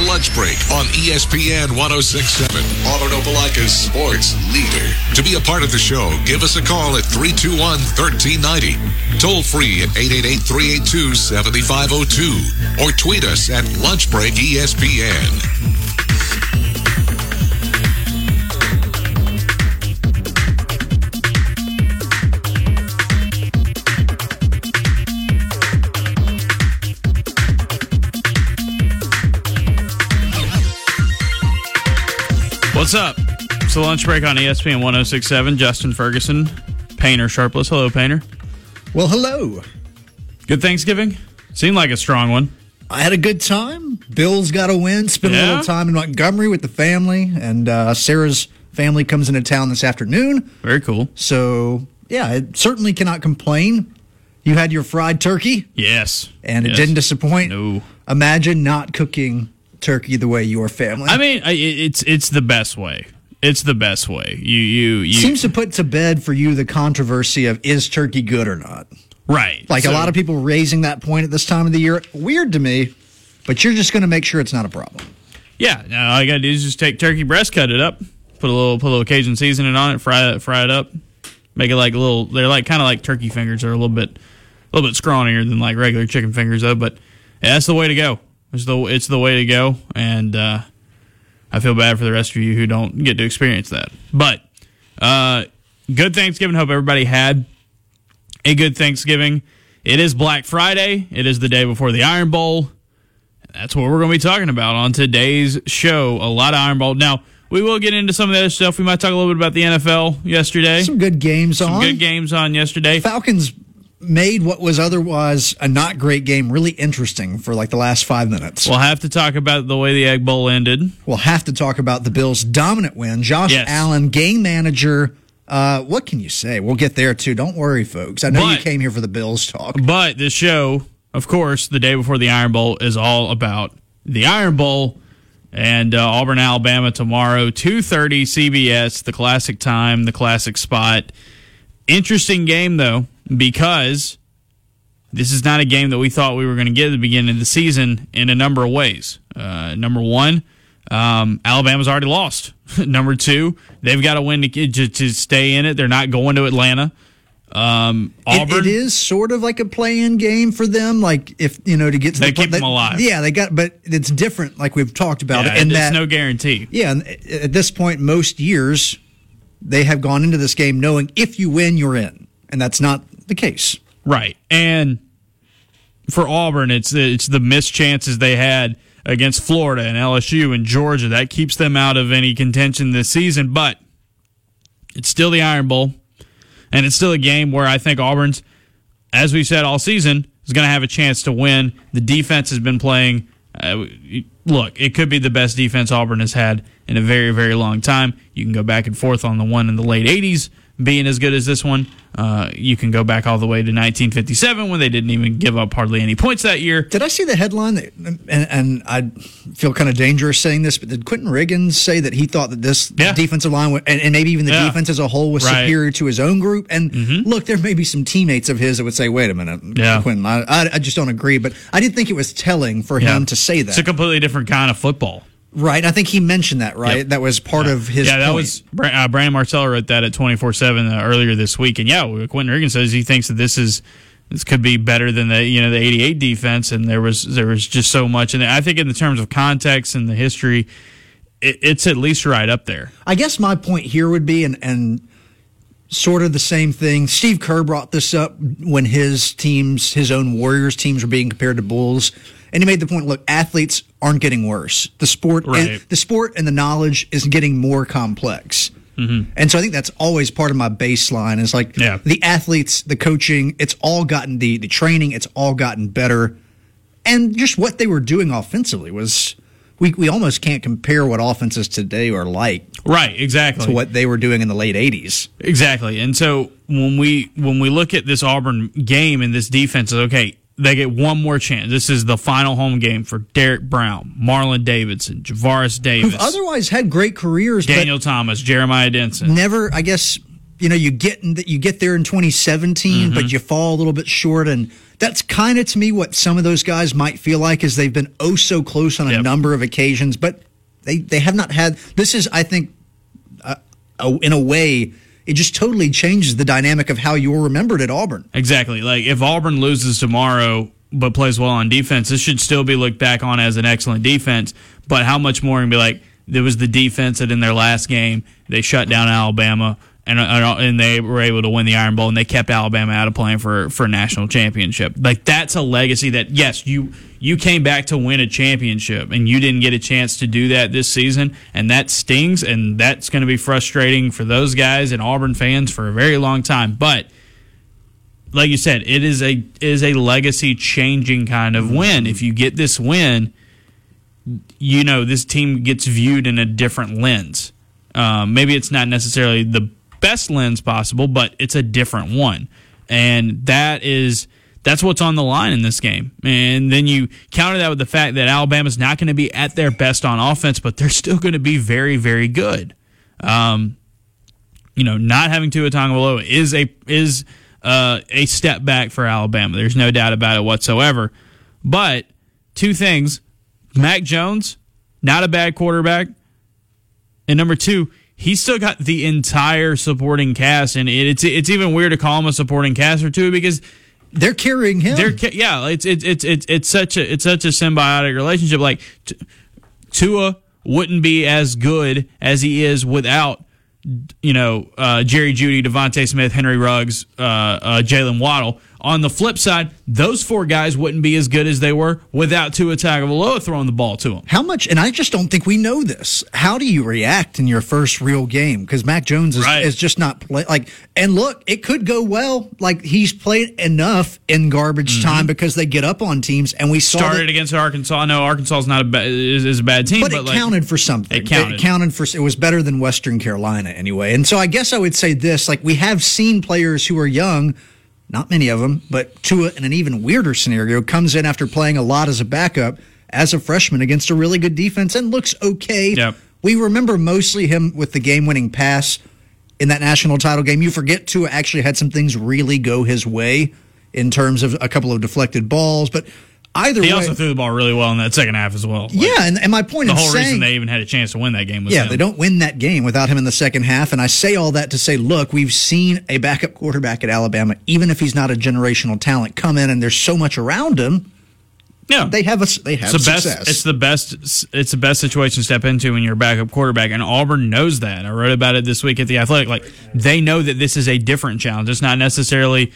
Lunch Break on ESPN 1067, Auburn Opelika's sports leader. To be a part of the show, give us a call at 321-1390. Toll free at 888-382-7502. Or tweet us at LunchBreakESPN. What's up? It's the Lunch Break on ESPN 1067. Justin Ferguson, Painter Sharpless. Hello, Painter. Well, hello. Good Thanksgiving? Seemed like a strong one. I had a good time. Bill's got a win. Spent a little time in Montgomery with the family, and Sarah's family comes into town this afternoon. Very cool. So, yeah, I certainly cannot complain. You had your fried turkey. Yes. And it didn't disappoint. No. Imagine not cooking turkey the way your family. I mean, it's the best way. It's the best way. You seems to put to bed for you the controversy of is turkey good or not. Right. Like a lot of people raising that point at this time of the year. Weird to me, but you're just going to make sure it's not a problem. Yeah. Now all you got to do is just take turkey breast, cut it up, put a little Cajun seasoning on it, fry it up, make it like a little. They're like kind of like turkey fingers. They're a little bit scrawnier than like regular chicken fingers though. But yeah, that's the way to go. It's the way to go, and I feel bad for the rest of you who don't get to experience that. But good Thanksgiving. Hope everybody had a good Thanksgiving. It is Black Friday. It is the day before the Iron Bowl. That's what we're going to be talking about on today's show. A lot of Iron Bowl. Now, we will get into some of the other stuff. We might talk a little bit about the NFL yesterday. Some good games on yesterday. Falcons made what was otherwise a not great game really interesting for like the last 5 minutes. We'll have to talk about the way the Egg Bowl ended. We'll have to talk about the Bills' dominant win. Josh Allen, game manager. What can you say? We'll get there too. Don't worry, folks. I know you came here for the Bills talk. But this show, of course, the day before the Iron Bowl is all about the Iron Bowl and Auburn, Alabama tomorrow, 2:30 CBS, the classic time, the classic spot. Interesting game, though, because this is not a game that we thought we were going to get at the beginning of the season in a number of ways. Number one, Alabama's already lost. Number two, they've got to win to stay in it. They're not going to Atlanta. Auburn, it is sort of like a play-in game for them. Like if to get to they keep them alive. Yeah, but it's different. Like we've talked about it, and there's no guarantee. Yeah, and at this point, most years they have gone into this game knowing if you win, you're in, and that's not the case. Right, and for Auburn, it's the missed chances they had against Florida and LSU and Georgia. That keeps them out of any contention this season, but it's still the Iron Bowl, and it's still a game where I think Auburn's, as we said all season, is going to have a chance to win. The defense has been playing. Look, it could be the best defense Auburn has had in a very, very long time. You can go back and forth on the one in the late 80s being as good as this one. You can go back all the way to 1957 when they didn't even give up hardly any points that year. Did I see the headline? And I feel kind of dangerous saying this, but did Quentin Riggins say that he thought that this defensive line, and maybe even the defense as a whole, was superior to his own group? And look, there may be some teammates of his that would say, wait a minute, Quentin, I just don't agree. But I did think it was telling for him to say that. It's a completely different kind of football. Right, I think he mentioned that, right? Yep. That was part of his point. That was Brandon Marcella wrote that at 24/7 earlier this week. And Quentin Riggins says he thinks that this could be better than the 88 defense, and there was just so much. And I think in the terms of context and the history, it's at least right up there. I guess my point here would be, and sort of the same thing. Steve Kerr brought this up when his own Warriors teams were being compared to Bulls. And he made the point, look, athletes aren't getting worse. The sport and the knowledge is getting more complex. Mm-hmm. And so I think that's always part of my baseline is like the athletes, the coaching, it's all gotten the training, it's all gotten better. And just what they were doing offensively was we almost can't compare what offenses today are like. Right, exactly. To what they were doing in the late 80s. Exactly. And so when we look at this Auburn game and this defense, okay, they get one more chance. This is the final home game for Derek Brown, Marlon Davidson, Javaris Davis. Who've otherwise had great careers. Daniel Thomas, Jeremiah Denson. Never, I guess, you get there in 2017, but you fall a little bit short. And That's kind of, to me, what some of those guys might feel like, is they've been so close on a number of occasions, but they have not had. This is, I think, in a way, it just totally changes the dynamic of how you're remembered at Auburn. Exactly. Like, if Auburn loses tomorrow but plays well on defense, this should still be looked back on as an excellent defense, but how much more and be like, there was the defense that in their last game, they shut down Alabama, and they were able to win the Iron Bowl, and they kept Alabama out of playing for a national championship. Like, that's a legacy that, yes, you came back to win a championship, and you didn't get a chance to do that this season, and that stings, and that's going to be frustrating for those guys and Auburn fans for a very long time. But like you said, it is a legacy-changing kind of win. If you get this win, you know this team gets viewed in a different lens. Maybe it's not necessarily the best lens possible, but it's a different one. And that's what's on the line in this game. And then you counter that with the fact that Alabama's not going to be at their best on offense, but they're still going to be very, very good. Not having Tua Tagovailoa is a step back for Alabama. There's no doubt about it whatsoever. But two things: Mac Jones, not a bad quarterback, and number two, he's still got the entire supporting cast, and it's even weird to call him a supporting cast or two because they're carrying him. It's such a symbiotic relationship. Like Tua wouldn't be as good as he is without Jerry Jeudy, Devontae Smith, Henry Ruggs, Jalen Waddle. On the flip side, those four guys wouldn't be as good as they were without Tua Tagovailoa throwing the ball to them. How much, and I just don't think we know this, how do you react in your first real game? Because Mac Jones is just not play and look, it could go well. Like, he's played enough in garbage time because they get up on teams, and we started against Arkansas. No, Arkansas is not is a bad team, but it counted for something. It was better than Western Carolina anyway. And so I guess I would say this: like, we have seen players who are young. Not many of them, but Tua, in an even weirder scenario, comes in after playing a lot as a backup as a freshman against a really good defense and looks okay. Yep. We remember mostly him with the game-winning pass in that national title game. You forget Tua actually had some things really go his way in terms of a couple of deflected balls, but either way. He also threw the ball really well in that second half as well. And my point is the whole reason they even had a chance to win that game was him. They don't win that game without him in the second half. And I say all that to say, look, we've seen a backup quarterback at Alabama, even if he's not a generational talent, come in and there's so much around him. Yeah, they have success. It's the best situation to step into when you're a backup quarterback, and Auburn knows that. I wrote about it this week at The Athletic. Like, they know that this is a different challenge. It's not necessarily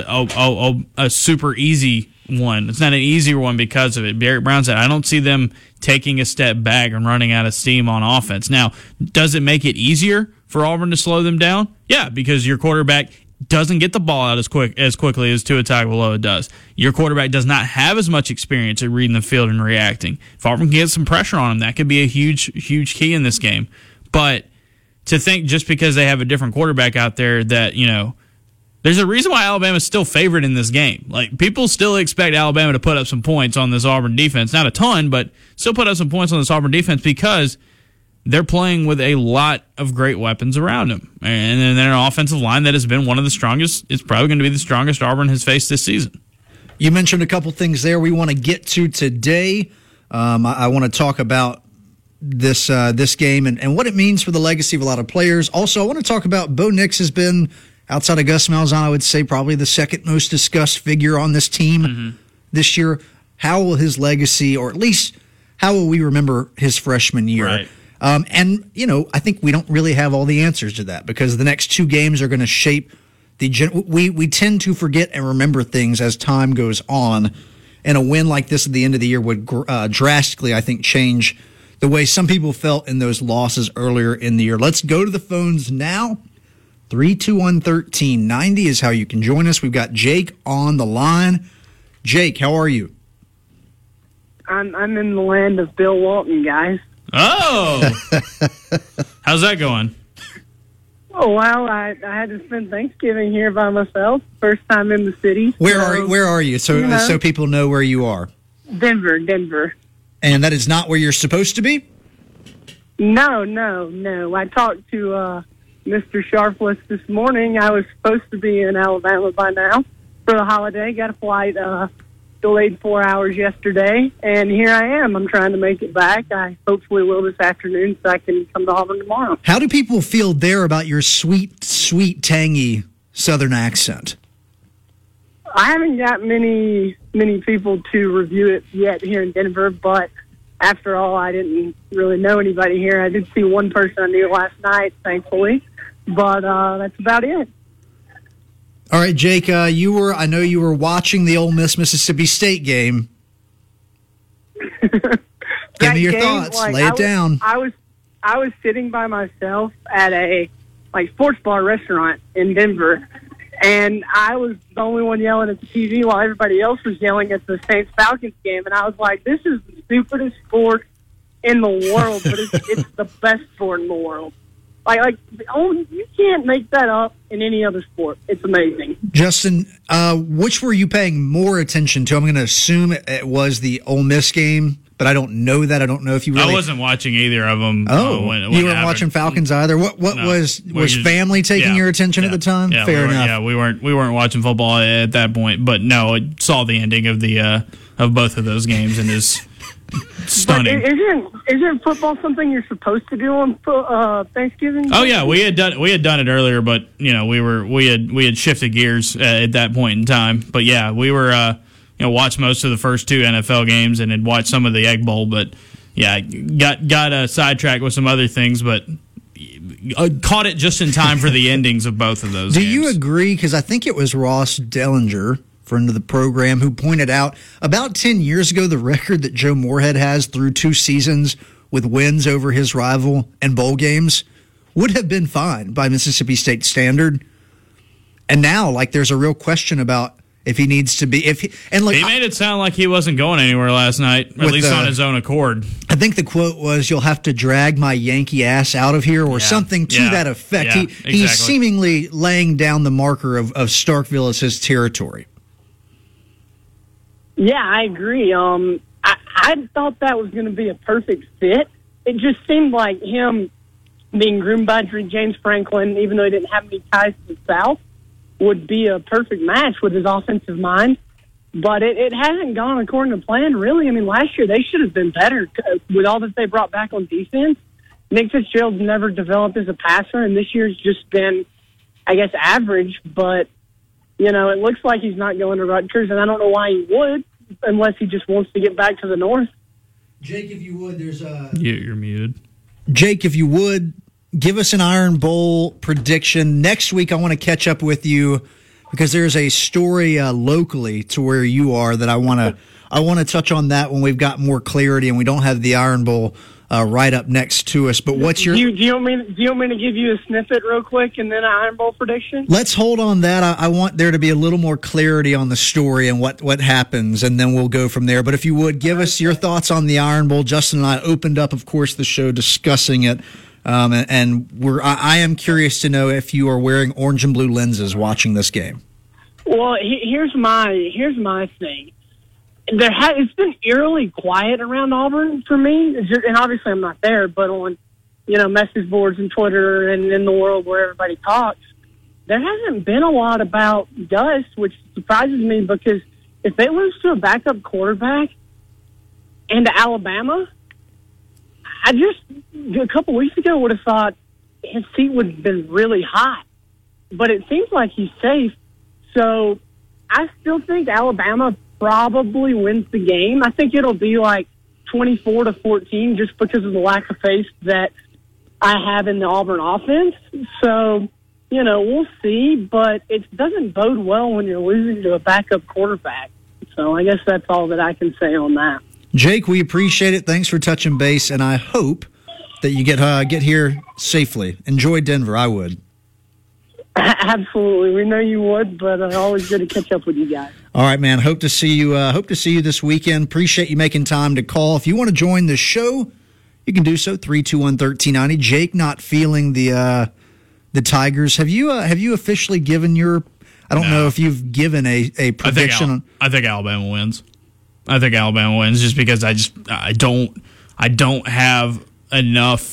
a super easy one. It's not an easier one because of it. Barrett Brown said, I don't see them taking a step back and running out of steam on offense. Now, does it make it easier for Auburn to slow them down? Yeah, because your quarterback doesn't get the ball out as quickly as Tua Tagovailoa does. Your quarterback does not have as much experience at reading the field and reacting. If Auburn can get some pressure on him, that could be a huge key in this game. But to think just because they have a different quarterback out there that, there's a reason why Alabama's still favored in this game. Like, people still expect Alabama to put up some points on this Auburn defense. Not a ton, but still put up some points on this Auburn defense because they're playing with a lot of great weapons around them. And then an offensive line that has been one of the strongest. It's probably going to be the strongest Auburn has faced this season. You mentioned a couple things there we want to get to today. I want to talk about this game and what it means for the legacy of a lot of players. Also, I want to talk about Bo Nix has been, outside of Gus Malzahn, I would say probably the second most discussed figure on this team this year. How will his legacy, or at least how will we remember his freshman year? Right. And I think we don't really have all the answers to that because the next two games are going to shape we tend to forget and remember things as time goes on. And a win like this at the end of the year would drastically, I think, change the way some people felt in those losses earlier in the year. Let's go to the phones now. 321-1390 is how you can join us. We've got Jake on the line. Jake, how are you? I'm in the land of Bill Walton, guys. Oh! How's that going? Oh, well, I had to spend Thanksgiving here by myself. First time in the city. Where are you? So people know where you are. Denver. And that is not where you're supposed to be? No. I talked to Mr. Sharpless this morning. I was supposed to be in Alabama by now. for the holiday. Got a flight delayed 4 hours yesterday, and here I am. I'm trying to make it back. I hopefully will this afternoon so I can come to Auburn tomorrow. How do people feel there about your sweet, tangy Southern accent? I haven't got many people to review it yet here in Denver, but after all, I didn't really know anybody here. I did see one person I knew last night, thankfully, but that's about it. All right, Jake, I know you were watching the Ole Miss Mississippi State game. Give me your thoughts. Lay it down. I was sitting by myself at a sports bar restaurant in Denver, and I was the only one yelling at the TV while everybody else was yelling at the Saints Falcons game. And I was like, "This is the stupidest sport in the world, but it's the best sport in the world." You can't make that up in any other sport. It's amazing. Justin, which were you paying more attention to? I'm going to assume it was the Ole Miss game, but I don't know that. I don't know if you really... I wasn't watching either of them. When you weren't watching Falcons either? What no, was family taking your attention at the time? Yeah, Fair enough. Yeah, we weren't watching football at that point, but no, I saw the ending of the of both of those games and is stunning. But isn't football something you're supposed to do on Thanksgiving? Oh yeah, we had done it earlier, but we had shifted gears at that point in time. But yeah, we were watched most of the first two NFL games and had watched some of the Egg Bowl, but yeah, got sidetracked with some other things, but caught it just in time for the endings of both of those. Do games. you agree? Because I think it was Ross Dellinger, friend of the program, who pointed out about 10 years ago the record that Joe Moorhead has through 2 seasons with wins over his rival and bowl games would have been fine by Mississippi State standard. And now, there's a real question about if he needs to be. He made it sound like he wasn't going anywhere last night, at least on his own accord. I think the quote was, "You'll have to drag my Yankee ass out of here," or something to that effect. Yeah, he's seemingly laying down the marker of Starkville as his territory. Yeah, I agree. I thought that was going to be a perfect fit. It just seemed like him being groomed by James Franklin, even though he didn't have any ties to the South, would be a perfect match with his offensive mind. But it hasn't gone according to plan, really. I mean, last year they should have been better with all that they brought back on defense. Nick Fitzgerald's never developed as a passer, and this year's just been, I guess, average. But it looks like he's not going to Rutgers, and I don't know why he would, unless he just wants to get back to the North. Jake, if you would, You're muted. Jake, if you would, give us an Iron Bowl prediction. Next week, I want to catch up with you because there's a story locally to where you are that I want to touch on that when we've got more clarity and we don't have the Iron Bowl right up next to us. But what's your? Do you want me to give you a snippet real quick and then an Iron Bowl prediction? Let's hold on that. I want there to be a little more clarity on the story and what happens, and then we'll go from there. But if you would give us your thoughts on the Iron Bowl, Justin and I opened up, of course, the show discussing it, and I am curious to know if you are wearing orange and blue lenses watching this game. Well, here's my thing. It's been eerily quiet around Auburn for me, and obviously I'm not there, but on message boards and Twitter and in the world where everybody talks, there hasn't been a lot about Gus, which surprises me because if they lose to a backup quarterback and to Alabama, I just a couple weeks ago would have thought his seat would have been really hot, but it seems like he's safe. So I still think Alabama probably wins the game. I think it'll be 24-14 just because of the lack of faith that I have in the Auburn offense. So, we'll see, but it doesn't bode well when you're losing to a backup quarterback. So I guess that's all that I can say on that. Jake, we appreciate it. Thanks for touching base, and I hope that you get here safely. Enjoy Denver. I would. Absolutely, we know you would, but always good to catch up with you guys. All right, man. Hope to see you. Hope to see you this weekend. Appreciate you making time to call. If you want to join the show, you can do so. 321-1390. Jake, not feeling the Tigers. Have you officially given your? I don't know if you've given a prediction. I think Alabama wins. just because I don't have enough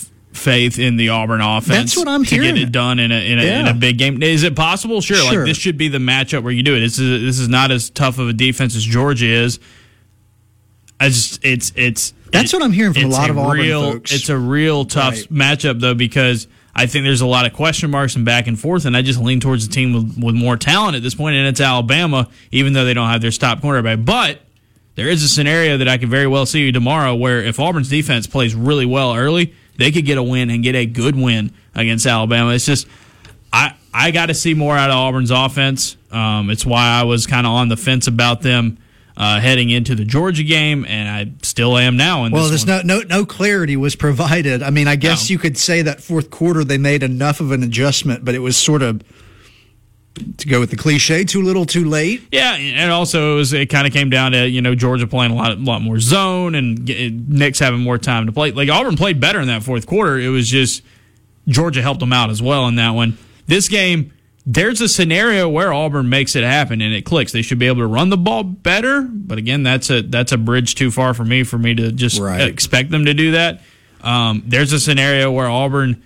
faith in the Auburn offense. That's what I'm hearing. To get it done in a big game. Is it possible? Sure. Like this should be the matchup where you do it. This is not as tough of a defense as Georgia is. That's what I'm hearing from a lot of Auburn folks. It's a real tough matchup though, because I think there's a lot of question marks and back and forth, and I just lean towards the team with more talent at this point, and it's Alabama, even though they don't have their top cornerback. But there is a scenario that I could very well see tomorrow where if Auburn's defense plays really well early, they could get a win and get a good win against Alabama. It's just I got to see more out of Auburn's offense. It's why I was kind of on the fence about them heading into the Georgia game, and I still am now. There's no clarity was provided. I mean, I guess you could say that fourth quarter they made enough of an adjustment, but it was sort of, to go with the cliche, too little, too late. Yeah, and also it kind of came down to Georgia playing a lot more zone and Nick's having more time to play. Like Auburn played better in that fourth quarter. It was just Georgia helped them out as well in that one. This game, there's a scenario where Auburn makes it happen and it clicks. They should be able to run the ball better, but again, that's a bridge too far for me to just expect them to do that. There's a scenario where Auburn,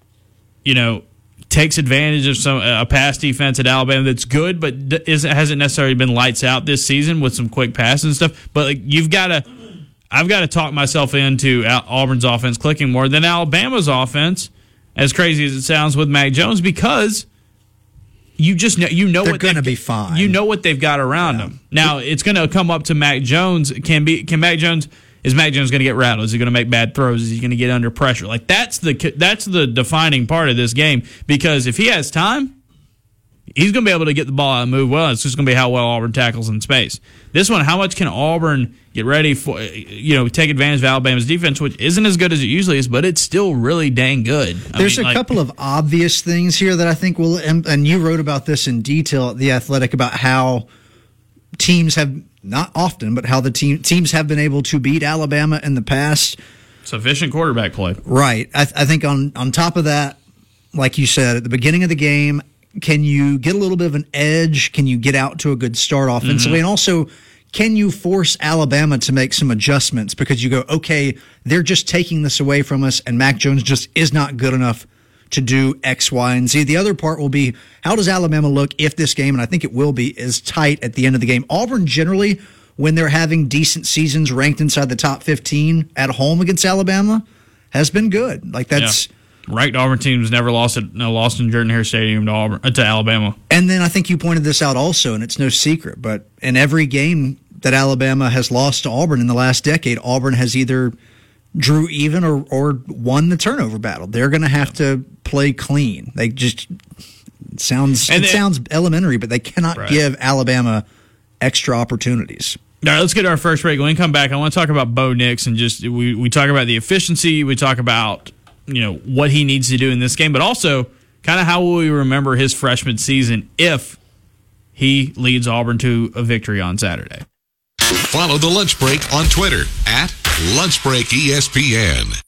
takes advantage of a pass defense at Alabama that's good, but hasn't necessarily been lights out this season with some quick passes and stuff. But I've got to talk myself into Auburn's offense clicking more than Alabama's offense, as crazy as it sounds with Mac Jones, because you just know they're going to be fine. You know what they've got around them. Now it's going to come up to Mac Jones. Is Mac Jones going to get rattled? Is he going to make bad throws? Is he going to get under pressure? Like that's the defining part of this game, because if he has time, he's going to be able to get the ball out and move well. It's just going to be how well Auburn tackles in space. This one, how much can Auburn get ready for, take advantage of Alabama's defense, which isn't as good as it usually is, but it's still really dang good. There's a couple of obvious things here that I think will, and you wrote about this in detail at The Athletic, about how teams have, not often, but how the teams have been able to beat Alabama in the past. Sufficient quarterback play. Right. I think on top of that, like you said, at the beginning of the game, can you get a little bit of an edge? Can you get out to a good start offensively? And also, can you force Alabama to make some adjustments? Because you go, okay, they're just taking this away from us, and Mac Jones just is not good enough to do X, Y, and Z. The other part will be, how does Alabama look if this game, and I think it will be, is tight at the end of the game? Auburn generally, when they're having decent seasons ranked inside the top 15 at home against Alabama, has been good. Like that's... Yeah. Ranked Auburn teams never lost in Jordan-Hare Stadium to Alabama. And then I think you pointed this out also, and it's no secret, but in every game that Alabama has lost to Auburn in the last decade, Auburn has either drew even or won the turnover battle. They're going to have to play clean. They just sounds elementary, but they cannot give Alabama extra opportunities. All right, let's get to our first break. When we come back, I want to talk about Bo Nix, and just we talk about the efficiency. We talk about what he needs to do in this game, but also kind of how will we remember his freshman season if he leads Auburn to a victory on Saturday. Follow the Lunch Break on Twitter at LunchBreakESPN.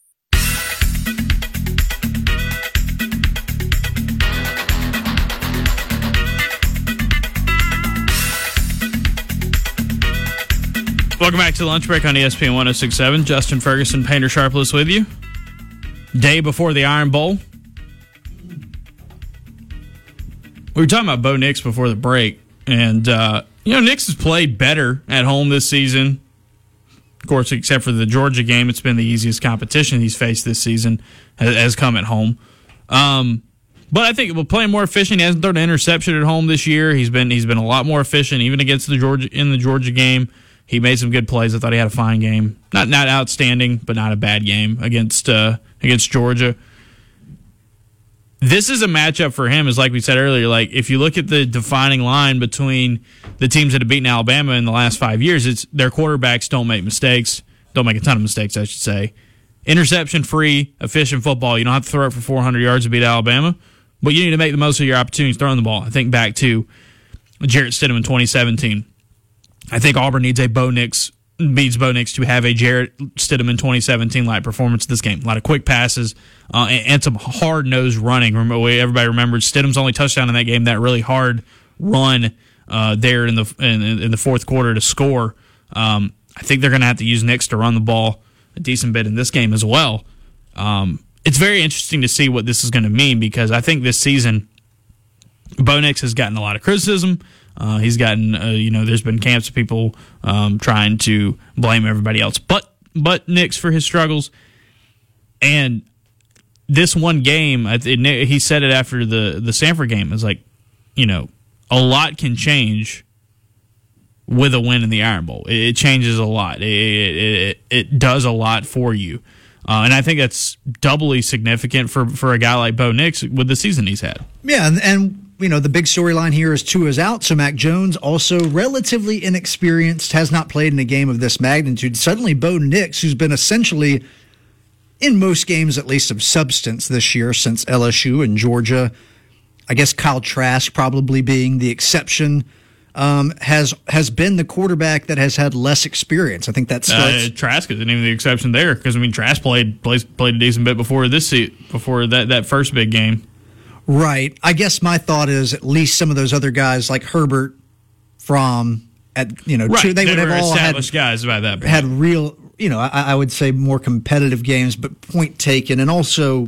Welcome back to Lunch Break on ESPN 106.7. Justin Ferguson, Painter Sharpless with you. Day before the Iron Bowl. We were talking about Bo Nix before the break, and Nix has played better at home this season. Of course, except for the Georgia game, it's been the easiest competition he's faced this season has come at home. But I think we're playing more efficient. He hasn't thrown an interception at home this year. He's been a lot more efficient, even against the Georgia game. He made some good plays. I thought he had a fine game. Not outstanding, but not a bad game against Georgia. This is a matchup for him, is like we said earlier. Like, if you look at the defining line between the teams that have beaten Alabama in the last 5 years, it's their quarterbacks don't make mistakes. Don't make a ton of mistakes, I should say. Interception-free, efficient football. You don't have to throw it for 400 yards to beat Alabama, but you need to make the most of your opportunities throwing the ball. I think back to Jarrett Stidham in 2017. I think Auburn needs Bo Nix to have a Jarrett Stidham in 2017-like performance this game. A lot of quick passes and some hard-nosed running. Everybody remembers Stidham's only touchdown in that game, that really hard run there in the fourth quarter to score. I think they're going to have to use Nix to run the ball a decent bit in this game as well. it's very interesting to see what this is going to mean, because I think this season Bo Nix has gotten a lot of criticism. He's gotten, there's been camps of people trying to blame everybody else but Nix for his struggles. And this one game, he said it after the Samford game, it's like, a lot can change with a win in the Iron Bowl. It changes a lot. It does a lot for you. And I think that's doubly significant for a guy like Bo Nix with the season he's had. Yeah, and the big storyline here is Tua's out, so Mac Jones, also relatively inexperienced, has not played in a game of this magnitude. Suddenly, Bo Nix, who's been essentially, in most games at least, of substance this year since LSU and Georgia, I guess Kyle Trask probably being the exception, has been the quarterback that has had less experience. I think that starts. Trask isn't even the exception there, because Trask played a decent bit before that first big game. Right. I guess my thought is at least some of those other guys like Herbert, Fromm, they would have all established guys by that point. Had real, I would say more competitive games, but point taken, and also,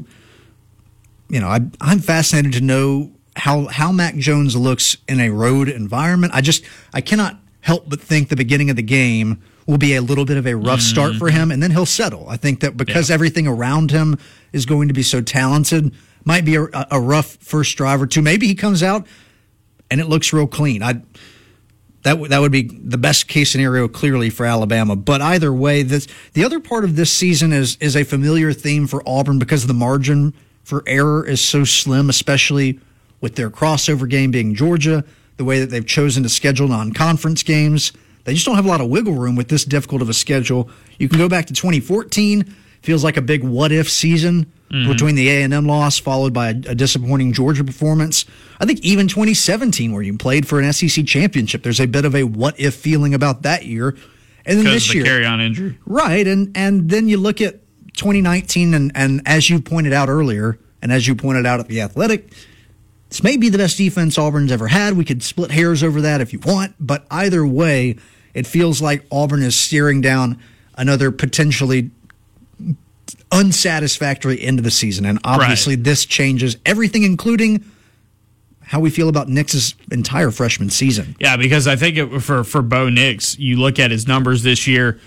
I'm fascinated to know how Mac Jones looks in a road environment. I cannot help but think the beginning of the game will be a little bit of a rough start for him, and then he'll settle. I think that because everything around him is going to be so talented, might be a rough first drive or two. Maybe he comes out and it looks real clean. That would be the best case scenario, clearly, for Alabama. But either way, the other part of this season is a familiar theme for Auburn, because the margin for error is so slim, especially with their crossover game being Georgia, the way that they've chosen to schedule non-conference games. They just don't have a lot of wiggle room with this difficult of a schedule. You can go back to 2014. Feels like a big what-if season between the A&M loss followed by a disappointing Georgia performance. I think even 2017, where you played for an SEC championship, there's a bit of a what-if feeling about that year. And then this year, carry-on injury. Right, and then you look at 2019, and as you pointed out earlier, and as you pointed out at The Athletic, this may be the best defense Auburn's ever had. We could split hairs over that if you want, but either way, it feels like Auburn is steering down another potentially unsatisfactory end of the season. And obviously this changes everything, including how we feel about Nix's entire freshman season. Yeah, because I think for Bo Nix, you look at his numbers this year.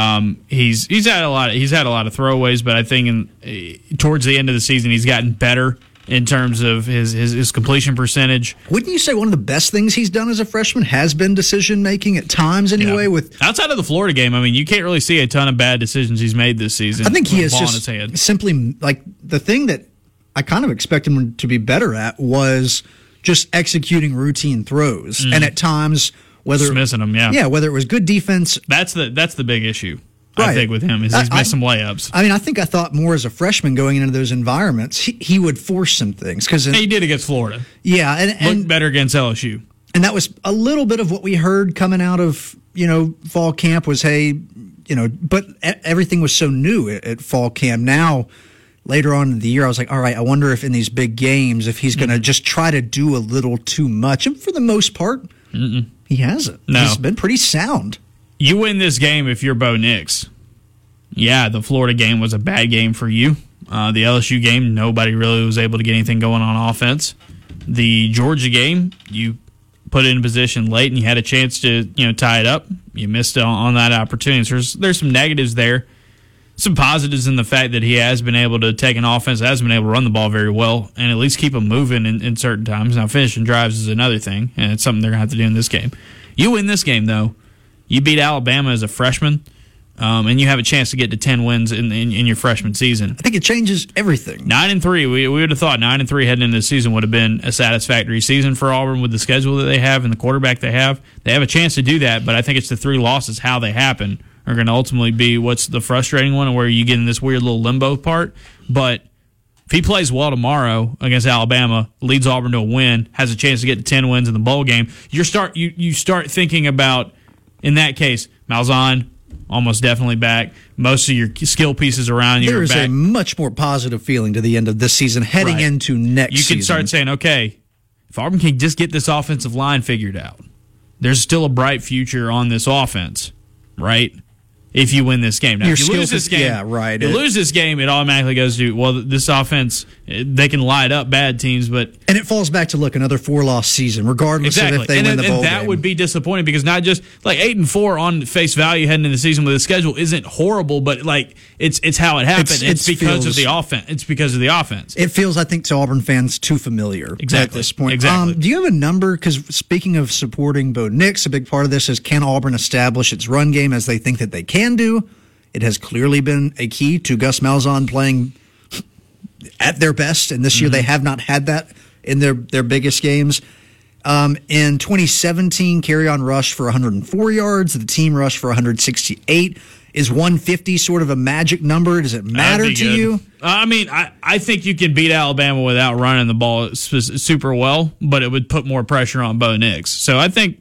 He's had a lot of throwaways, but I think towards the end of the season he's gotten better in terms of his completion percentage. Wouldn't you say one of the best things he's done as a freshman has been decision making at times anyway? Yeah. With outside of the Florida game, you can't really see a ton of bad decisions he's made this season. I think he is just simply, like, the thing that I kind of expect him to be better at was just executing routine throws, and at times whether just missing them, whether it was good defense. That's the big issue. Right. I think with him is he's missed some layups. I think I thought more as a freshman going into those environments, he would force some things, because he did against Florida. Yeah, and looked better against LSU. And that was a little bit of what we heard coming out of fall camp was, but everything was so new at fall camp. Now, later on in the year, I was like, all right, I wonder if in these big games, if he's going to just try to do a little too much. And for the most part, he hasn't. No. He's been pretty sound. You win this game if you're Bo Nix. Yeah, the Florida game was a bad game for you. The LSU game, nobody really was able to get anything going on offense. The Georgia game, you put it in position late and you had a chance to tie it up. You missed on that opportunity. So there's some negatives there. Some positives in the fact that he has been able to take an offense that has been able to run the ball very well and at least keep them moving in certain times. Now, finishing drives is another thing, and it's something they're going to have to do in this game. You win this game, though. You beat Alabama as a freshman, and you have a chance to get to 10 wins in your freshman season. I think it changes everything. 9-3. We would have thought 9-3 heading into the season would have been a satisfactory season for Auburn with the schedule that they have and the quarterback they have. They have a chance to do that, but I think it's the 3 losses, how they happen, are going to ultimately be what's the frustrating one, where you get in this weird little limbo part. But if he plays well tomorrow against Alabama, leads Auburn to a win, has a chance to get to 10 wins in the bowl game, you start thinking about, in that case, Malzahn almost definitely back. Most of your skill pieces around you are back. There is a much more positive feeling to the end of this season heading into next season. You can start saying, okay, if Auburn can just get this offensive line figured out, there's still a bright future on this offense, right? if you win this game. Now, if you lose this game, You lose this game, it automatically goes to, well, this offense, they can light up bad teams, but and it falls back to look another 4-loss season, regardless of if they win the bowl game. And that would be disappointing because not just like 8-4 on face value heading into the season with the schedule isn't horrible, but like it's how it happened. It's because of the offense. It's because of the offense. It feels, I think, to Auburn fans too familiar at this point. Exactly. Do you have a number? Because speaking of supporting Bo Nix, a big part of this is, can Auburn establish its run game as they think that they can do? It has clearly been a key to Gus Malzahn playing at their best, and this year they have not had that in their biggest games. In 2017, Carry-On rushed for 104 yards. The team rushed for 168. Is 150 sort of a magic number? Does it matter to you? I mean, I think you can beat Alabama without running the ball super well, but it would put more pressure on Bo Nix. So I think,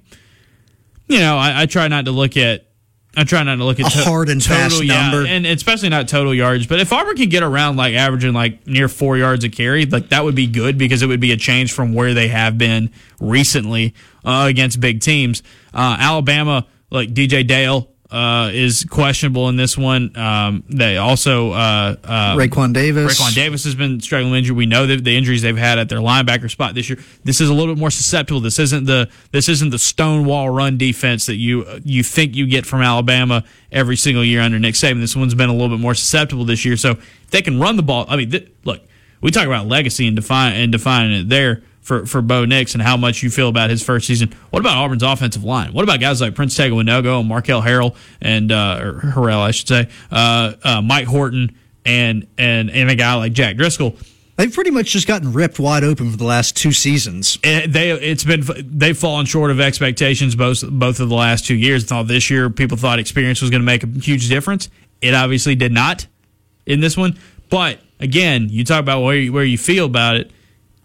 I try not to look at a hard and fast number, and especially not total yards. But if Auburn can get around like averaging like near 4 yards a carry, like that would be good because it would be a change from where they have been recently against big teams. Alabama, like DJ Dale, is questionable in this one. They also Raekwon Davis. Raekwon Davis has been struggling with injury. We know that the injuries they've had at their linebacker spot this year. This is a little bit more susceptible. This isn't the stonewall run defense that you think you get from Alabama every single year under Nick Saban. This one's been a little bit more susceptible this year. So if they can run the ball, I mean, look, we talk about legacy and defining it there for Bo Nix and how much you feel about his first season. What about Auburn's offensive line? What about guys like Prince Tega Wanogho and Markel Harrell and or Harrell, I should say, Mike Horton and a guy like Jack Driscoll? They've pretty much just gotten ripped wide open for the last 2 seasons. They've fallen short of expectations both of the last 2 years. I thought this year people thought experience was going to make a huge difference. It obviously did not in this one. But again, you talk about where you feel about it.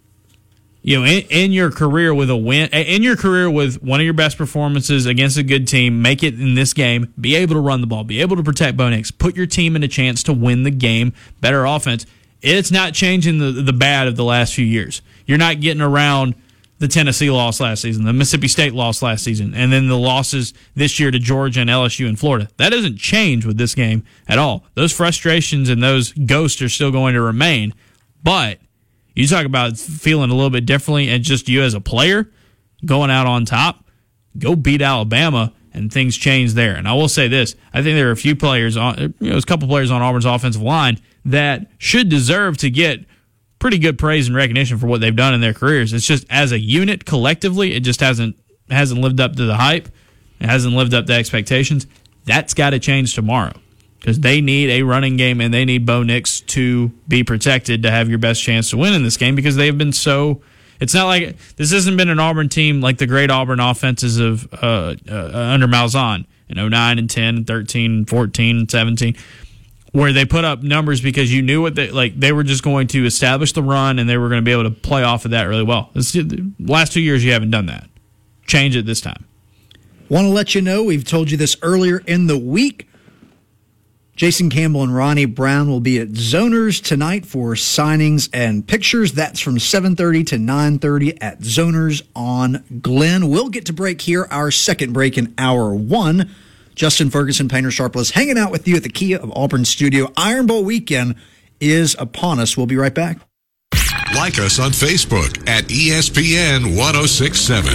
In your career with a win, in your career with one of your best performances against a good team, make it in this game, be able to run the ball, be able to protect Bo Nix, put your team in a chance to win the game, better offense. It's not changing the bad of the last few years. You're not getting around the Tennessee loss last season, the Mississippi State loss last season, and then the losses this year to Georgia and LSU and Florida. That doesn't change with this game at all. Those frustrations and those ghosts are still going to remain, but you talk about feeling a little bit differently and just you as a player going out on top, go beat Alabama and things change there. And I will say this, I think there are a few players there's a couple players on Auburn's offensive line that should deserve to get pretty good praise and recognition for what they've done in their careers. It's just as a unit collectively, it just hasn't lived up to the hype. It hasn't lived up to expectations. That's got to change tomorrow. Because they need a running game and they need Bo Nix to be protected to have your best chance to win in this game because they've been so. It's not like this hasn't been an Auburn team like the great Auburn offenses of under Malzahn in 09 and 10 and 13 and 14 and 17, where they put up numbers because you knew what they were just going to establish the run and they were going to be able to play off of that really well. The last 2 years you haven't done that. Change it this time. Want to let you know, we've told you this earlier in the week. Jason Campbell and Ronnie Brown will be at Zoners tonight for signings and pictures. That's from 7:30 to 9:30 at Zoners on Glen. We'll get to break here, our second break in hour one. Justin Ferguson, Painter Sharpless, hanging out with you at the Kia of Auburn studio. Iron Bowl weekend is upon us. We'll be right back. Like us on Facebook at ESPN 1067.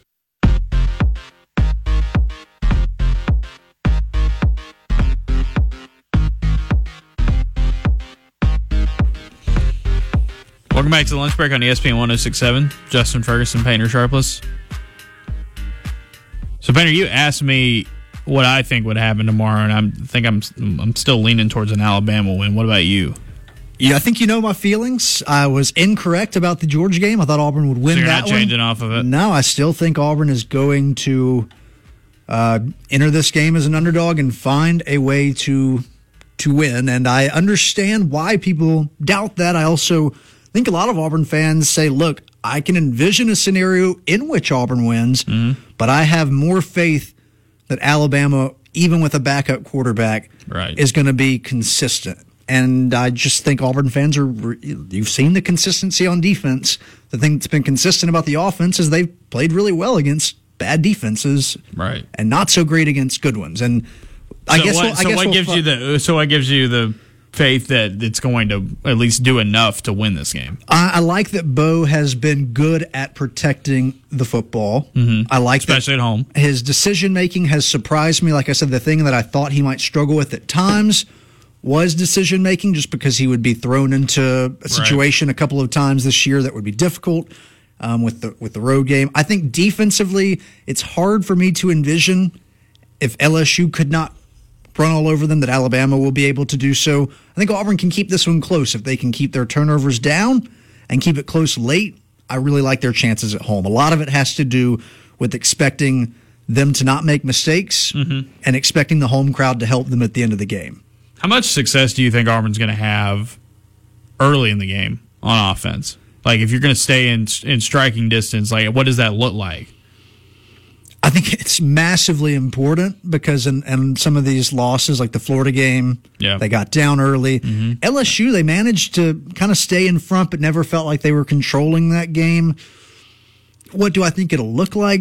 Welcome back to the lunch break on ESPN 1067. Justin Ferguson, Painter Sharpless. So, Painter, you asked me what I think would happen tomorrow, and I'm still leaning towards an Alabama win. What about you? Yeah, I think you know my feelings. I was incorrect about the Georgia game. I thought Auburn would win so you're that not changing off of it? No, I still think Auburn is going to enter this game as an underdog and find a way to win. And I understand why people doubt that. I also think a lot of Auburn fans say, look, I can envision a scenario in which Auburn wins, but I have more faith that Alabama, even with a backup quarterback, is going to be consistent. And I just think Auburn fans you've seen the consistency on defense. The thing that's been consistent about the offense is they've played really well against bad defenses and not so great against good ones. And I guess what gives you the faith that it's going to at least do enough to win this game? I like that Bo has been good at protecting the football. I like especially at home. His decision making has surprised me. Like I said, the thing that I thought he might struggle with at times was decision making, just because he would be thrown into a situation a couple of times this year that would be difficult with the road game. I think defensively, it's hard for me to envision if LSU could not run all over them, that Alabama will be able to do so. I think Auburn can keep this one close. If they can keep their turnovers down and keep it close late, I really like their chances at home. A lot of it has to do with expecting them to not make mistakes and expecting the home crowd to help them at the end of the game. How much success do you think Auburn's going to have early in the game on offense? Like, if you're going to stay in striking distance, like, what does that look like? I think it's massively important because in some of these losses, like the Florida game, they got down early. LSU, they managed to kind of stay in front, but never felt like they were controlling that game. What do I think it'll look like?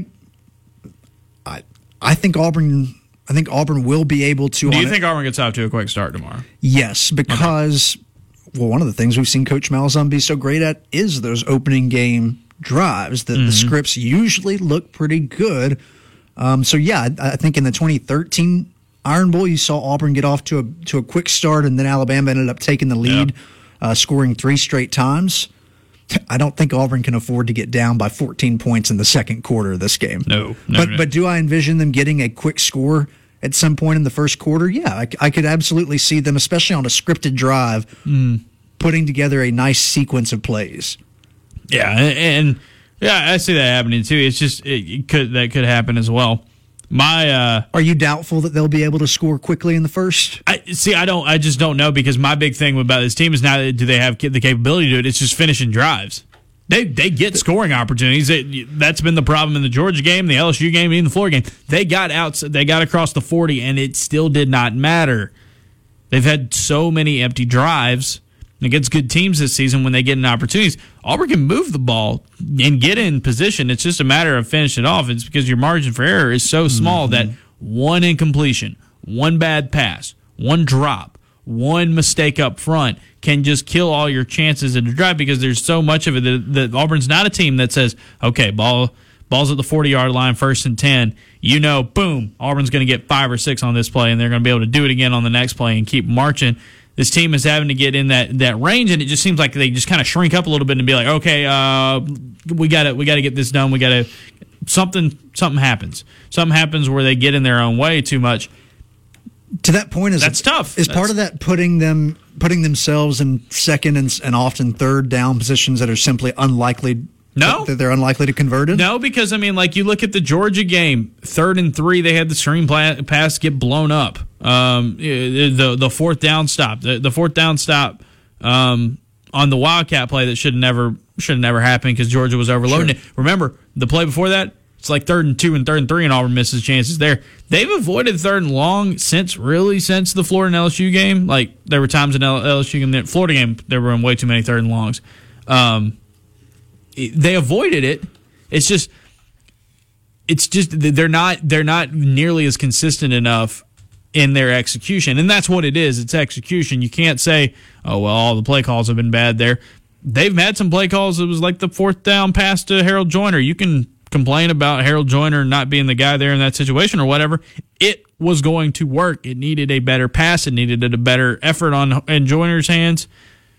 I think Auburn will be able to. Do you think Auburn gets off to a quick start tomorrow? Yes, because one of the ththings we've seen Coach Malzahn be so great at is those opening game drives. The scripts usually look pretty good. I think in the 2013 Iron Bowl, you saw Auburn get off to a quick start, and then Alabama ended up taking the lead, scoring 3 straight times. I don't think Auburn can afford to get down by 14 points in the second quarter of this game. No. But do I envision them getting a quick score at some point in the first quarter? Yeah, I could absolutely see them, especially on a scripted drive, putting together a nice sequence of plays. Yeah, and I see that happening too. It's just that could happen as well. Are you doubtful that they'll be able to score quickly in the first? I just don't know, because my big thing about this team is not do they have the capability to do it. It's just finishing drives. They get scoring opportunities. That's been the problem in the Georgia game, the LSU game, even the Florida game. They got across the 40, and it still did not matter. They've had so many empty drives against good teams this season when they get in opportunities. Auburn can move the ball and get in position. It's just a matter of finishing it off. It's because your margin for error is so small that one incompletion, one bad pass, one drop, one mistake up front can just kill all your chances in the drive, because there's so much of it that Auburn's not a team that says, okay, ball's at the 40-yard line, 1st and 10. Boom, Auburn's going to get 5 or 6 on this play, and they're going to be able to do it again on the next play and keep marching. This team is having to get in that range, and it just seems like they just kind of shrink up a little bit and be like, okay, we got to get this done. We got to something happens. Something happens where they get in their own way too much. To that point, that's tough. Is part of that putting themselves in second and often third down positions that are simply unlikely. No, that they're unlikely to convert it? No, because, you look at the Georgia game, 3rd and 3, they had the screen pass get blown up. The 4th down stop. The 4th down stop on the Wildcat play that should have never happened because Georgia was overloading it. Remember, the play before that, it's like 3rd and 2 and 3rd and 3, and Auburn misses chances there. They've avoided 3rd and long since the Florida and LSU game. Like, there were times in LSU game, the Florida game, there were way too many 3rd and longs. They avoided it. It's just they're not nearly as consistent enough in their execution, and that's what it is. It's execution. You can't say, oh well, all the play calls have been bad there. They've had some play calls. It was like the 4th down pass to Harold Joyner. You can complain about Harold Joyner not being the guy there in that situation or whatever. It was going to work. It needed a better pass. It needed a better effort in Joyner's hands.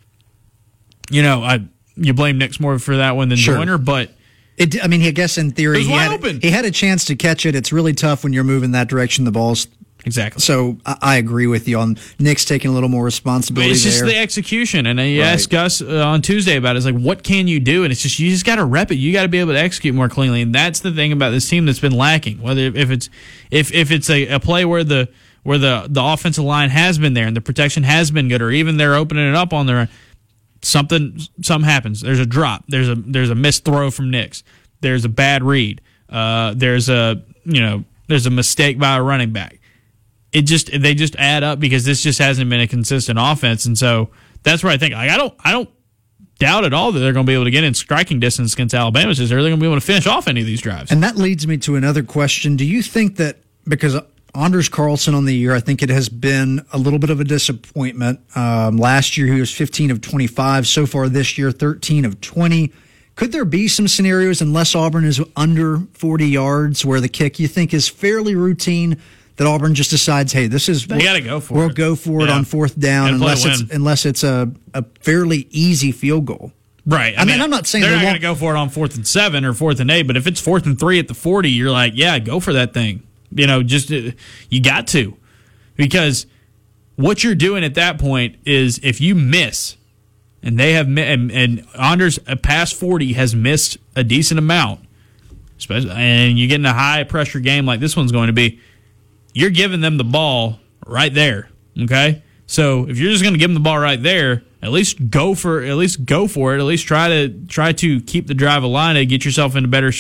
You blame Nick more for that one than Joyner, but I guess in theory he had a chance to catch it. It's really tough when you're moving that direction. The ball's exactly. So I agree with you on Nick's taking a little more responsibility. It's just the execution, and you asked Gus on Tuesday about it. It's like, what can you do? And it's just you just got to rep it. You got to be able to execute more cleanly, and that's the thing about this team that's been lacking. Whether if it's a play where the offensive line has been there and the protection has been good, or even they're opening it up on their. Something happens. There's a drop. There's a missed throw from Nix. There's a bad read. There's a mistake by a running back. They just add up because this just hasn't been a consistent offense, and so that's where I think I don't doubt at all that they're going to be able to get in striking distance against Alabama. It's just they're going to be able to finish off any of these drives. And that leads me to another question. Do you think that because Anders Carlson on the year, I think it has been a little bit of a disappointment. Last year, he was 15 of 25. So far this year, 13 of 20. Could there be some scenarios, unless Auburn is under 40 yards, where the kick you think is fairly routine, that Auburn just decides, hey, this is they got to go for we'll it. go for it on fourth down, unless it's a fairly easy field goal. Right. I mean, I'm not saying they're not they going to go for it on 4th and 7 or 4th and 8, but if it's 4th and 3 at the 40, you're like, yeah, go for that thing. Just you got to, because what you're doing at that point is if you miss, and they have and Anders past 40 has missed a decent amount, especially, and you get in a high pressure game like this one's going to be, you're giving them the ball right there. Okay, so if you're just going to give them the ball right there, at least go for it. At least try to keep the drive alive and get yourself in a better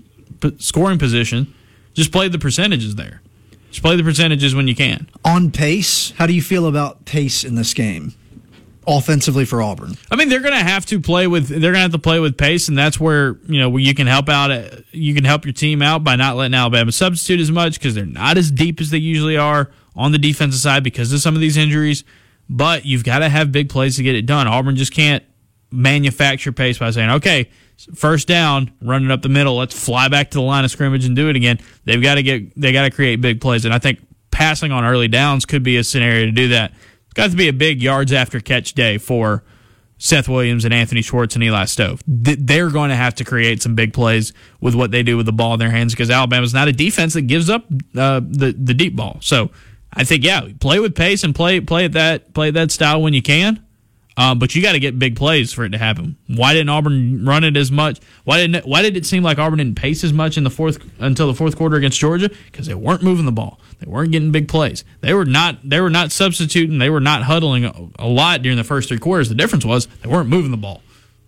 scoring position. Just play the percentages there. Just play the percentages when you can. On pace, how do you feel about pace in this game, offensively for Auburn? I mean, they're going to have to play with pace, and that's where you can help out. You can help your team out by not letting Alabama substitute as much, because they're not as deep as they usually are on the defensive side because of some of these injuries. But you've got to have big plays to get it done. Auburn just can't manufacture pace by saying, okay, first down, running up the middle, let's fly back to the line of scrimmage and do it again. They got to create big plays, and I think passing on early downs could be a scenario to do that. It's got to be a big yards after catch day for Seth Williams and Anthony Schwartz and Eli Stove. They're going to have to create some big plays with what they do with the ball in their hands, because Alabama's not a defense that gives up the deep ball. So I think, play with pace and play that style when you can. But you got to get big plays for it to happen. Why didn't Auburn run it as much? Why did it seem like Auburn didn't pace as much until the fourth quarter against Georgia? Because they weren't moving the ball. They weren't getting big plays. They were not substituting. They were not huddling a lot during the first 3 quarters. The difference was they weren't moving the ball.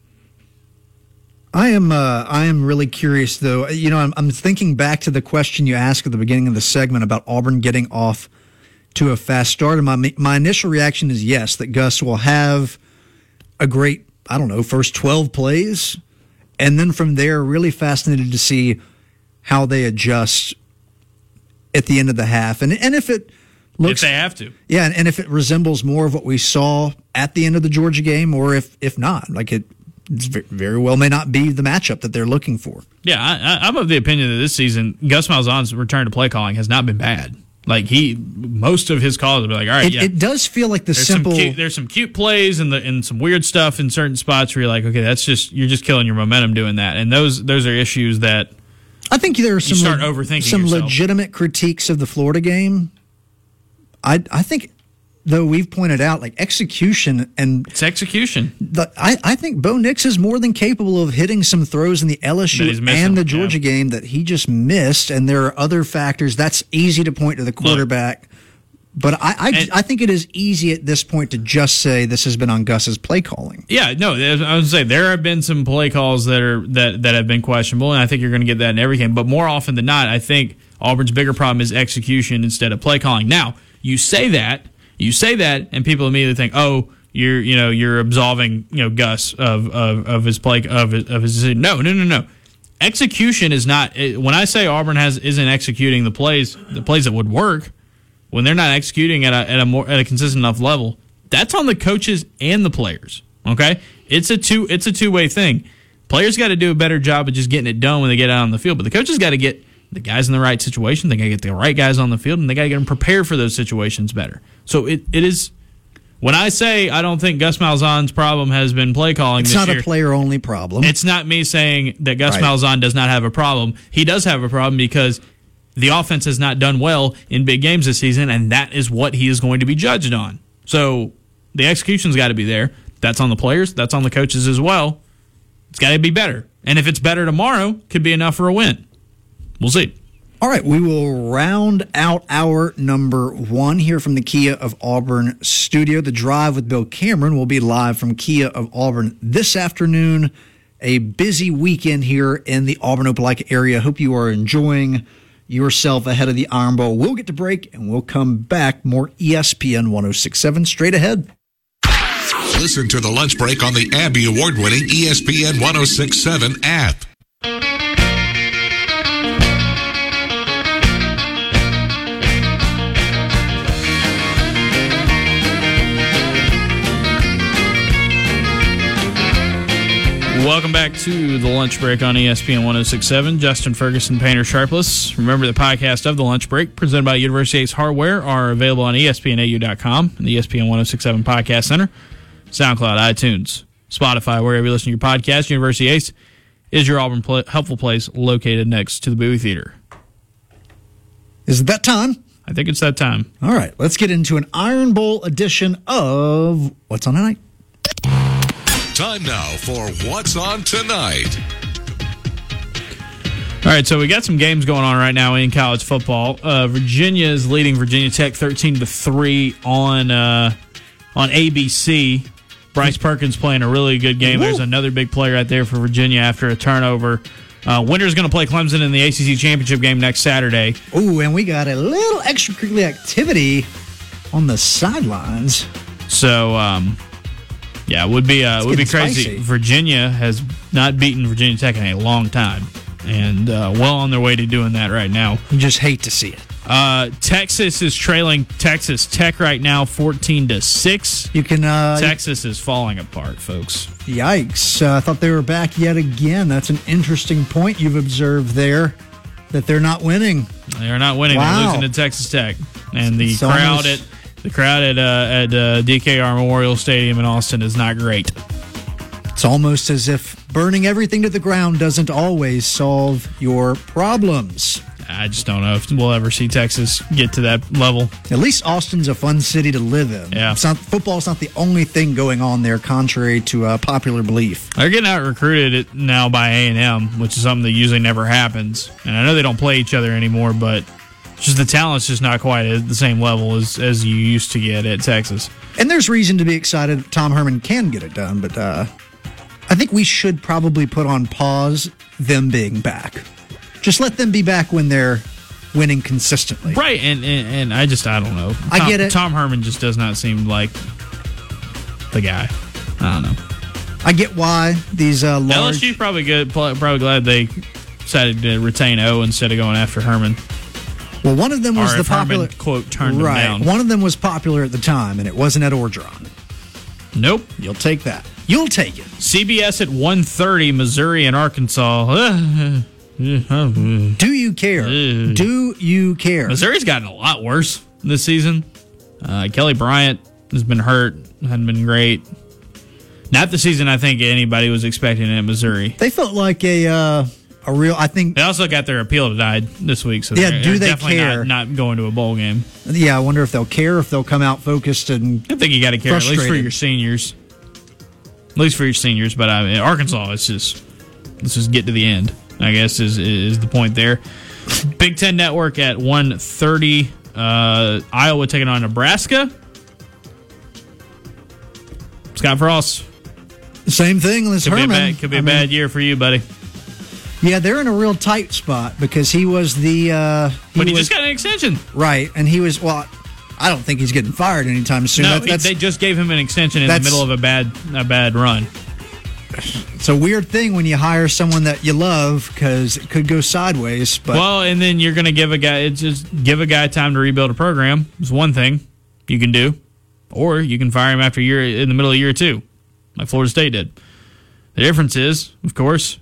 I am really curious, though. I'm thinking back to the question you asked at the beginning of the segment about Auburn getting off to a fast start, and my initial reaction is yes, that Gus will have a great, first 12 plays, and then from there, really fascinated to see how they adjust at the end of the half, and if it looks, if they have to, and if it resembles more of what we saw at the end of the Georgia game, or if not, like it very well may not be the matchup that they're looking for. Yeah, I'm of the opinion that this season, Gus Malzahn's return to play calling has not been bad. Like most of his calls will be like, all right, it does feel like there's some cute plays and some weird stuff in certain spots where you're like, okay, you're just killing your momentum doing that, and those are issues that I think there are some overthinking legitimate critiques of the Florida game. I think, though, we've pointed out like execution, and it's execution. I think Bo Nix is more than capable of hitting some throws in the LSU and the Georgia game that he just missed, and there are other factors. That's easy to point to the quarterback. But I think it is easy at this point to just say this has been on Gus's play calling. Yeah, no, I would say there have been some play calls that have been questionable, and I think you're going to get that in every game. But more often than not, I think Auburn's bigger problem is execution instead of play calling. Now, you say that, and people immediately think, oh, you're absolving Gus of his play of his decision. No. Execution is not. When I say Auburn isn't executing the plays that would work, when they're not executing at a consistent enough level, that's on the coaches and the players. Okay, it's a two-way thing. Players got to do a better job of just getting it done when they get out on the field, but the coaches got to get the guys in the right situation. They got to get the right guys on the field, and they got to get them prepared for those situations better. So it is. When I say I don't think Gus Malzahn's problem has been play calling this year, it's not a player-only problem. It's not me saying that Gus Malzahn does not have a problem. He does have a problem because the offense has not done well in big games this season, and that is what he is going to be judged on. So the execution's got to be there. That's on the players. That's on the coaches as well. It's got to be better. And if it's better tomorrow, could be enough for a win. We'll see. All right, we will round out our number 1 here from the Kia of Auburn studio. The Drive with Bill Cameron will be live from Kia of Auburn this afternoon. A busy weekend here in the Auburn-Opelika area. Hope you are enjoying yourself ahead of the Iron Bowl. We'll get to break, and we'll come back. More ESPN 106.7 straight ahead. Listen to the lunch break on the Abby Award-winning ESPN 106.7 app. Welcome back to the Lunch Break on ESPN 106.7. Justin Ferguson, Painter Sharpless. Remember, the podcast of the Lunch Break, presented by University Ace Hardware, are available on ESPNAU.com and the ESPN 106.7 Podcast Center, SoundCloud, iTunes, Spotify, wherever you listen to your podcast. University Ace is your Auburn helpful place located next to the Bowie Theater. Is it that time? I think it's that time. All right, let's get into an Iron Bowl edition of What's on Tonight. Time now for What's on Tonight. All right, so we got some games going on right now in college football. Virginia is leading Virginia Tech 13-3 on ABC. Bryce Perkins playing a really good game. There's another big player out there for Virginia after a turnover. Winter's going to play Clemson in the ACC Championship game next Saturday. Ooh, and we got a little extracurricular activity on the sidelines. So, yeah, it would be crazy. Spicy. Virginia has not beaten Virginia Tech in a long time, and well on their way to doing that right now. You just hate to see it. Texas is trailing Texas Tech right now 14-6. You can Texas is falling apart, folks. Yikes. I thought they were back yet again. That's an interesting point you've observed there, that they're not winning. They're not winning. Wow. They're losing to Texas Tech. And the It's crowd almost- at DKR Memorial Stadium in Austin is not great. It's almost as if burning everything to the ground doesn't always solve your problems. I just don't know if we'll ever see Texas get to that level. At least Austin's a fun city to live in. Yeah. Football's not the only thing going on there, contrary to popular belief. They're getting out recruited now by A&M, which is something that usually never happens. And I know they don't play each other anymore, but just the talent's just not quite at the same level as you used to get at Texas. And there's reason to be excited that Tom Herman can get it done, but I think we should probably put on pause them being back. Just let them be back when they're winning consistently. Right, and I don't know. I get it. Tom Herman just does not seem like the guy. I don't know. I get why these large... LSU's probably glad they decided to retain O instead of going after Herman. Well, one of them was Or the if Herman, popular... quote, turned him right. down. One of them was popular at the time, and it wasn't at Orgeron. Nope. You'll take that. You'll take it. CBS at 1:30, Missouri and Arkansas. Do you care? Do you care? Missouri's gotten a lot worse this season. Kelly Bryant has been hurt, hadn't been great. Not the season I think anybody was expecting at Missouri. They felt like a real... I think... They also got their appeal denied this week, so Yeah, they're do they definitely care? not going to a bowl game. Yeah, I wonder if they'll care, if they'll come out focused and... I think you got to care, at least for Frustrated. your seniors. At least for your seniors, but I mean, Arkansas, let's just get to the end, I guess, is the point there. Big Ten Network at 1:30. Iowa taking on Nebraska. Scott Frost. Same thing with Herman. Could be a bad year for you, buddy. Yeah, they're in a real tight spot because he was the... But he just got an extension. Right, and he was... Well, I don't think he's getting fired anytime soon. No, That's they just gave him an extension in the that's- middle of a bad run. it's a weird thing when you hire someone that you love because it could go sideways. But Well, and then you're going to give a guy time to rebuild a program. It's one thing you can do, or you can fire him after a year in the middle of year two, like Florida State did. The difference is, of course,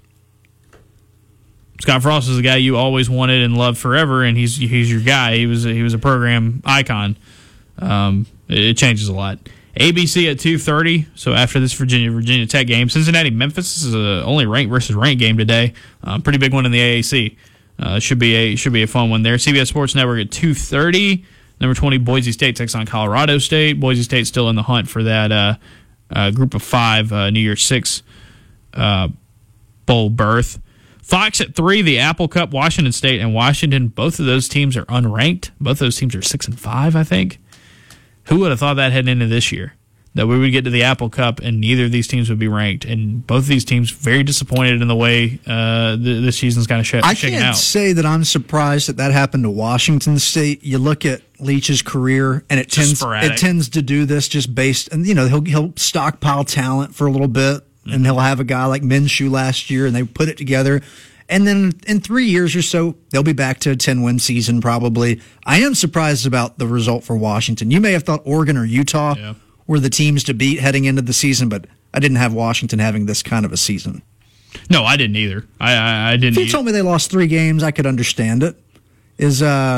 Scott Frost is the guy you always wanted and loved forever, and he's your guy. He was a program icon. It changes a lot. ABC at 2:30. So after this Virginia Tech game, Cincinnati Memphis. This is a only ranked versus ranked game today. Pretty big one in the AAC. Should be a fun one there. CBS Sports Network at 2:30. Number 20 Boise State takes on Colorado State. Boise State still in the hunt for that group of 5 New Year's 6 bowl berth. Fox at 3, the Apple Cup, Washington State and Washington. Both of those teams are unranked. Both those teams are 6-5, I think. Who would have thought that heading into this year? That we would get to the Apple Cup and neither of these teams would be ranked. And both of these teams very disappointed in the way this season's kind of shaking I can't out. say that I'm surprised that happened to Washington State. You look at Leach's career, and it tends to do this just based, and he'll stockpile talent for a little bit, and he'll have a guy like Minshew last year, and they put it together. And then in 3 years or so, they'll be back to a 10-win season probably. I am surprised about the result for Washington. You may have thought Oregon or Utah were the teams to beat heading into the season, but I didn't have Washington having this kind of a season. No, I didn't either. I didn't. If you told me they lost 3 games, I could understand it. Is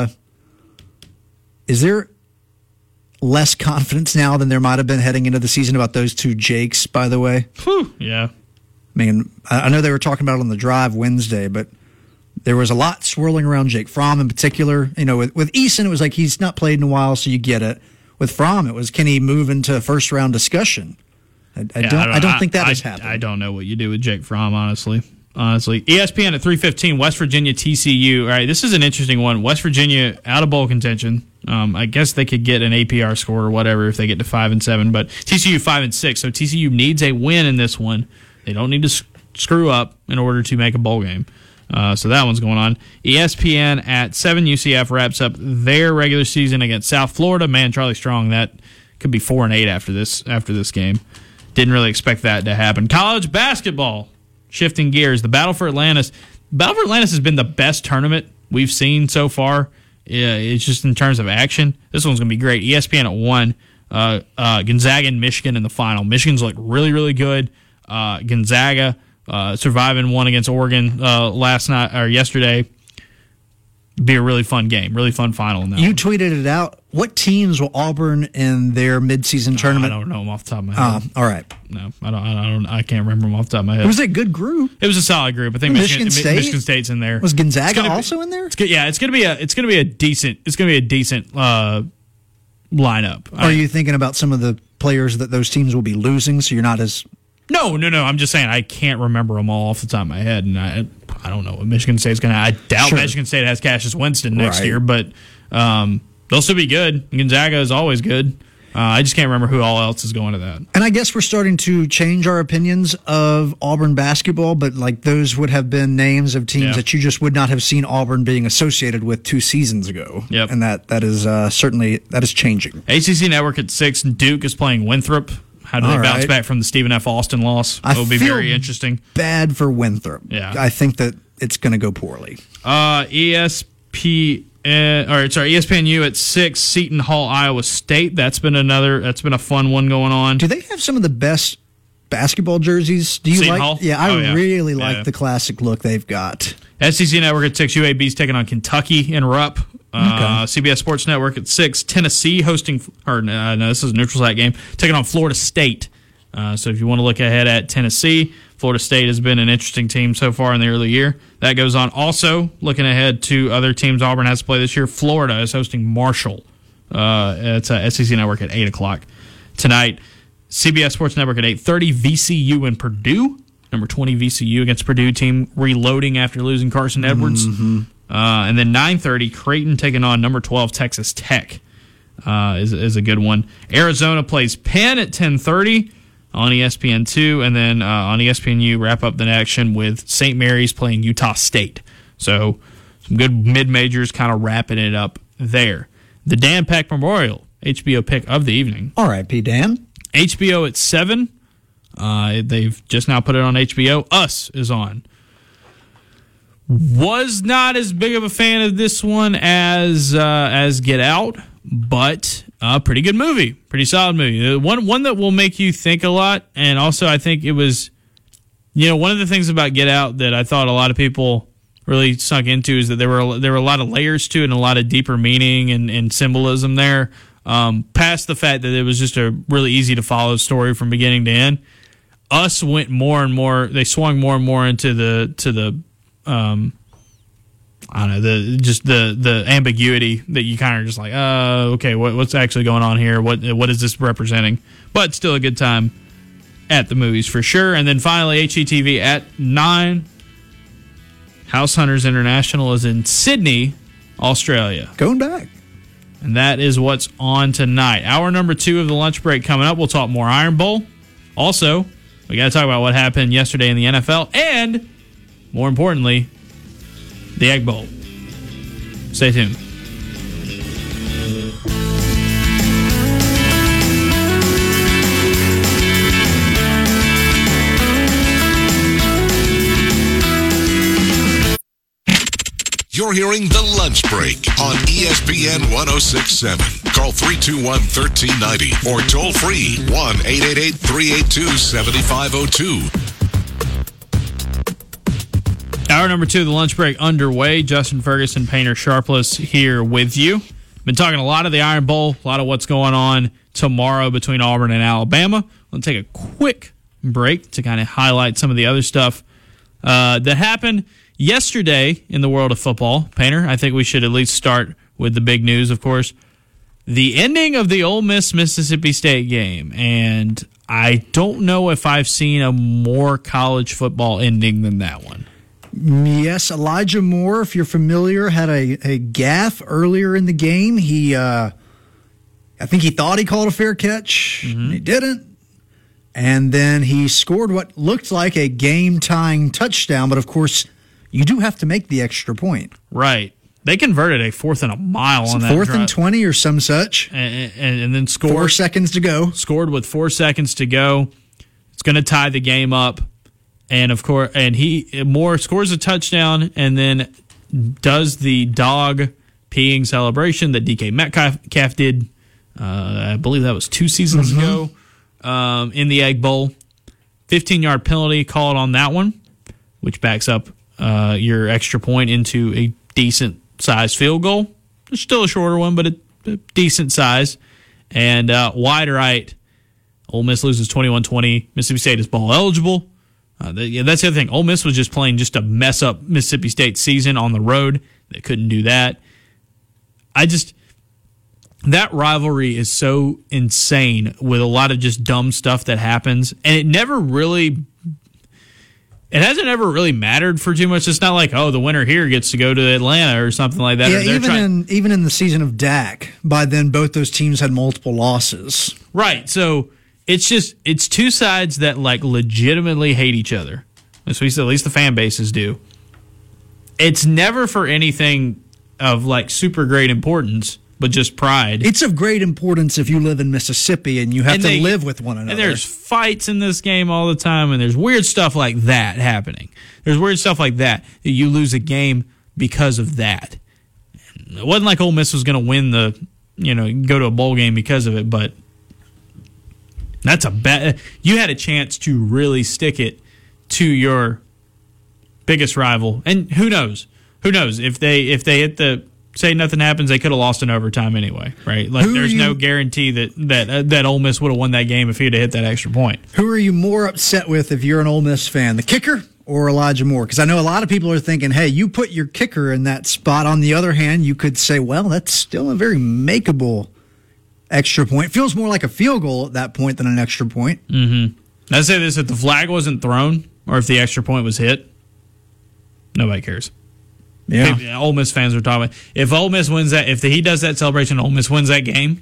there less confidence now than there might have been heading into the season about those 2 Jakes, by the way? Whew, yeah. I mean, I know they were talking about it on the drive Wednesday, but there was a lot swirling around Jake Fromm in particular. You know, with Eason, it was like he's not played in a while, so you get it. With Fromm, it was, can he move into a first-round discussion? I don't think that has happened. I don't know what you do with Jake Fromm, honestly. ESPN at 3:15, West Virginia, TCU. All right, this is an interesting one. West Virginia out of bowl contention. I guess they could get an APR score or whatever if they get to 5-7, but TCU 5-6. So TCU needs a win in this one. They don't need to screw up in order to make a bowl game. So that one's going on. ESPN at 7, UCF wraps up their regular season against South Florida. Man, Charlie Strong, that could be 4-8 after this game. Didn't really expect that to happen. College basketball, shifting gears. The Battle for Atlantis. Battle for Atlantis has been the best tournament we've seen so far. Yeah, it's just in terms of action. This one's going to be great. ESPN at 1. Gonzaga and Michigan in the final. Michigan's looked really, really good. Gonzaga surviving one against Oregon yesterday. Be a really fun game, really fun final in that You one. tweeted it out. What teams will Auburn in their midseason tournament? I don't know them off the top of my head. All right. No, I can't remember them off the top of my head. It was a good group. It was a solid group. I think Michigan State's in there. Was Gonzaga also in there? It's gonna be a decent lineup. Are you thinking about some of the players that those teams will be losing? So you're not as No. I'm just saying I can't remember them all off the top of my head, and I don't know what Michigan State's going to. I doubt Michigan State has Cassius Winston next year, but they'll still be good. Gonzaga is always good. I just can't remember who all else is going to that. And I guess we're starting to change our opinions of Auburn basketball, but like those would have been names of teams that you just would not have seen Auburn being associated with 2 seasons ago. Yep. And that is certainly changing. ACC Network at 6. Duke is playing Winthrop. How do they bounce back from the Stephen F. Austin loss? It'll be very interesting. Bad for Winthrop. Yeah. I think that it's going to go poorly. ESPNU at 6. Seton Hall, Iowa State. That's been a fun one going on. Do they have some of the best basketball jerseys? Do you Seton like? Hall? Yeah, I really like the classic look they've got. SEC Network at 6. UAB's taking on Kentucky in Rupp. CBS Sports Network at 6. Tennessee hosting, this is a neutral site game, taking on Florida State. So if you want to look ahead at Tennessee, Florida State has been an interesting team so far in the early year. That goes on. Also, looking ahead to other teams Auburn has to play this year, Florida is hosting Marshall. It's SEC Network at 8 o'clock tonight. CBS Sports Network at 8:30. VCU and Purdue. Number 20 VCU against Purdue team reloading after losing Carson Edwards. Mm-hmm. And then 9:30, Creighton taking on number 12 Texas Tech is a good one. Arizona plays Penn at 10:30 on ESPN2, and then on ESPNU wrap up the action with St. Mary's playing Utah State. So some good mid-majors kind of wrapping it up there. The Dan Peck Memorial HBO pick of the evening. All right, P. Dan. HBO at 7. They've just now put it on HBO. Us is on. Was not as big of a fan of this one as Get Out, but pretty good movie, pretty solid movie. One that will make you think a lot, and also I think it was, one of the things about Get Out that I thought a lot of people really sunk into is that there were a lot of layers to it and a lot of deeper meaning and symbolism there. Past the fact that it was just a really easy to follow story from beginning to end. Us went more and more. They swung more and more into the I don't know, the ambiguity that you kind of just like, okay, what's actually going on here? What is this representing? But still a good time at the movies for sure. And then finally, HGTV at 9. House Hunters International is in Sydney, Australia. Going back. And that is what's on tonight. Hour number 2 of the lunch break coming up. We'll talk more Iron Bowl. Also, we got to talk about what happened yesterday in the NFL and, more importantly, the Egg Bowl. Stay tuned. You're hearing The Lunch Break on ESPN 106.7. Call 321-1390 or toll free 1-888-382-7502. Hour number 2 of the lunch break underway. Justin Ferguson, Painter Sharpless here with you. Been talking a lot of the Iron Bowl, a lot of what's going on tomorrow between Auburn and Alabama. We'll take a quick break to kind of highlight some of the other stuff that happened yesterday in the world of football. Painter, I think we should at least start with the big news, of course. The ending of the Ole Miss-Mississippi State game. And I don't know if I've seen a more college football ending than that one. Yes, Elijah Moore, if you're familiar, had a gaffe earlier in the game. I think he thought he called a fair catch. Mm-hmm. He didn't. And then he scored what looked like a game-tying touchdown, but of course, you do have to make the extra point. Right. They converted a 4th and a mile on that drive. 4th and 20 or some such. And then scored. 4 seconds to go. Scored with 4 seconds to go. It's going to tie the game up. And of course, Moore scores a touchdown and then does the dog peeing celebration that DK Metcalf did. I believe that was 2 seasons ago in the Egg Bowl. 15-yard penalty called on that one, which backs up your extra point into a decent-sized field goal. It's still a shorter one, but a decent size. And wide right, Ole Miss loses 21-20. Mississippi State is bowl eligible. That's the other thing. Ole Miss was just playing just to mess up Mississippi State's season on the road. They couldn't do that. That rivalry is so insane with a lot of just dumb stuff that happens, and it hasn't ever really mattered for too much. It's not like, the winner here gets to go to Atlanta or something like that. Yeah, even in the season of Dak, by then both those teams had multiple losses. Right, so it's two sides that like legitimately hate each other. At least the fan bases do. It's never for anything of like super great importance, but just pride. It's of great importance if you live in Mississippi and you have to live with one another. And there's fights in this game all the time, and there's weird stuff like that happening. There's weird stuff like that you lose a game because of that. It wasn't like Ole Miss was going to win go to a bowl game because of it, but that's you had a chance to really stick it to your biggest rival. And who knows? If they hit say nothing happens, they could have lost in overtime anyway, right? Like there's no guarantee that Ole Miss would have won that game if he'd have hit that extra point. Who are you more upset with if you're an Ole Miss fan, the kicker or Elijah Moore? Because I know a lot of people are thinking, hey, you put your kicker in that spot. On the other hand, you could say, well, that's still a very makeable extra point. It feels more like a field goal at that point than an extra point. Mm-hmm. I'd say this, if the flag wasn't thrown or if the extra point was hit, nobody cares. Yeah. Ole Miss fans are talking about, if Ole Miss wins that, if he does that celebration, Ole Miss wins that game,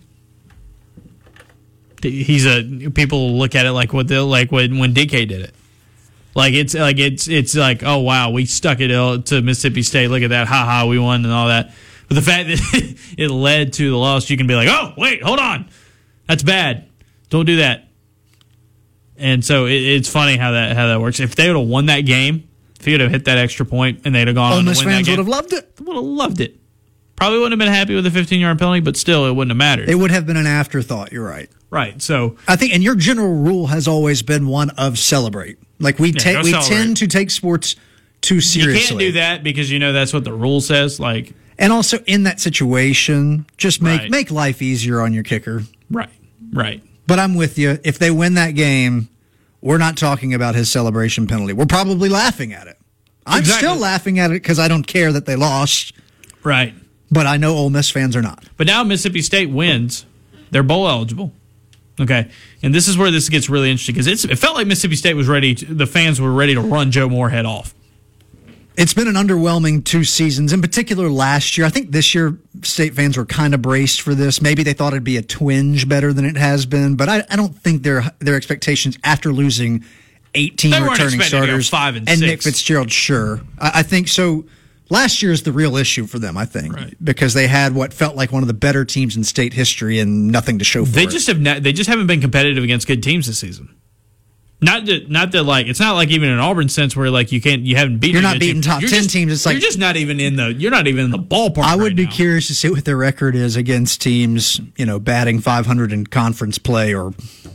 people look at it like when DK did it. It's like, oh wow, we stuck it to Mississippi State. Look at that, haha, we won and all that. But the fact that it led to the loss, you can be like, oh wait, hold on, that's bad. Don't do that. And so it's funny how that works. If they would have won that game, if he would have hit that extra point and they'd have gone on to win that game, Ole Miss fans would have loved it. Would have loved it. Probably wouldn't have been happy with the 15-yard penalty, but still, it wouldn't have mattered. It would have been an afterthought. You're right. Right. So I think, and your general rule has always been one of celebrate. Like we tend to take sports too seriously. You can't do that because that's what the rule says. Like, and also in that situation, just make life easier on your kicker. Right. But I'm with you. If they win that game, we're not talking about his celebration penalty. We're probably laughing at it. I'm still laughing at it because I don't care that they lost. Right. But I know Ole Miss fans are not. But now Mississippi State wins. They're bowl eligible. Okay. And this is where this gets really interesting because it felt like Mississippi State was the fans were ready to run Joe Moorhead off. It's been an underwhelming 2 seasons, in particular last year. I think this year State fans were kind of braced for this. Maybe they thought it'd be a twinge better than it has been, but I don't think their expectations after losing 18 returning starters 5 and 6. Nick Fitzgerald, sure. I think so. Last year is the real issue for them, I think, because they had what felt like one of the better teams in state history and nothing to show for it. They just haven't been competitive against good teams this season. Not that like it's not like even in Auburn sense where like you haven't beaten. You're not beating top 10 teams. It's like you're just not even in the ballpark. I would be curious to see what their record is against teams, batting 500 in conference play or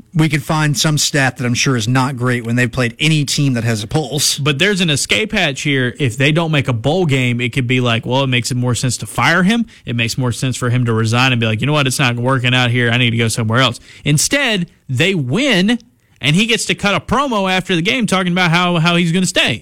we could find some stat that I'm sure is not great when they've played any team that has a pulse. But there's an escape hatch here. If they don't make a bowl game, it could be like, well, it makes it more sense to fire him. It makes more sense for him to resign and be like, you know what, it's not working out here. I need to go somewhere else. Instead, they win, and he gets to cut a promo after the game talking about how he's going to stay.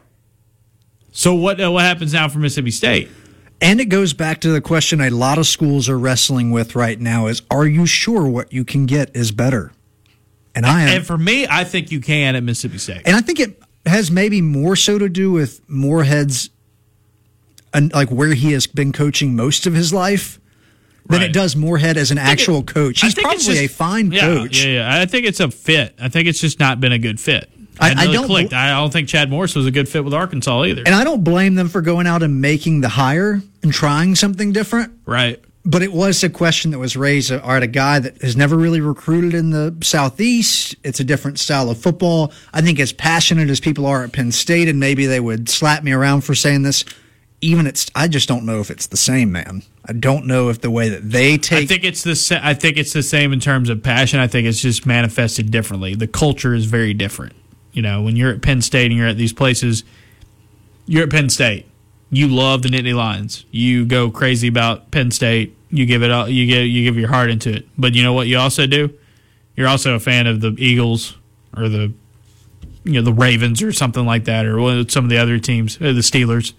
So what happens now for Mississippi State? And it goes back to the question a lot of schools are wrestling with right now is, are you sure what you can get is better? And I am. And for me, I think you can at Mississippi State. And I think it has maybe more so to do with Moorhead's, and like where he has been coaching most of his life than it does Moorhead as an actual coach. He's probably a fine coach. Yeah. I think it's a fit. I think it's just not been a good fit. I don't think Chad Morris was a good fit with Arkansas either. And I don't blame them for going out and making the hire and trying something different. Right. But it was a question that was raised. All right, a guy that has never really recruited in the Southeast. It's a different style of football. I think as passionate as people are at Penn State, and maybe they would slap me around for saying this, I just don't know if it's the same, man. I don't know if the way that they take. I think it's the same in terms of passion. I think it's just manifested differently. The culture is very different. You know, when you're at Penn State and you're at these places, you're at Penn State. You love the Nittany Lions. You go crazy about Penn State. You give it all. You give your heart into it. But you know what you also do? You're also a fan of the Eagles or the Ravens or something like that, or some of the other teams, the Steelers.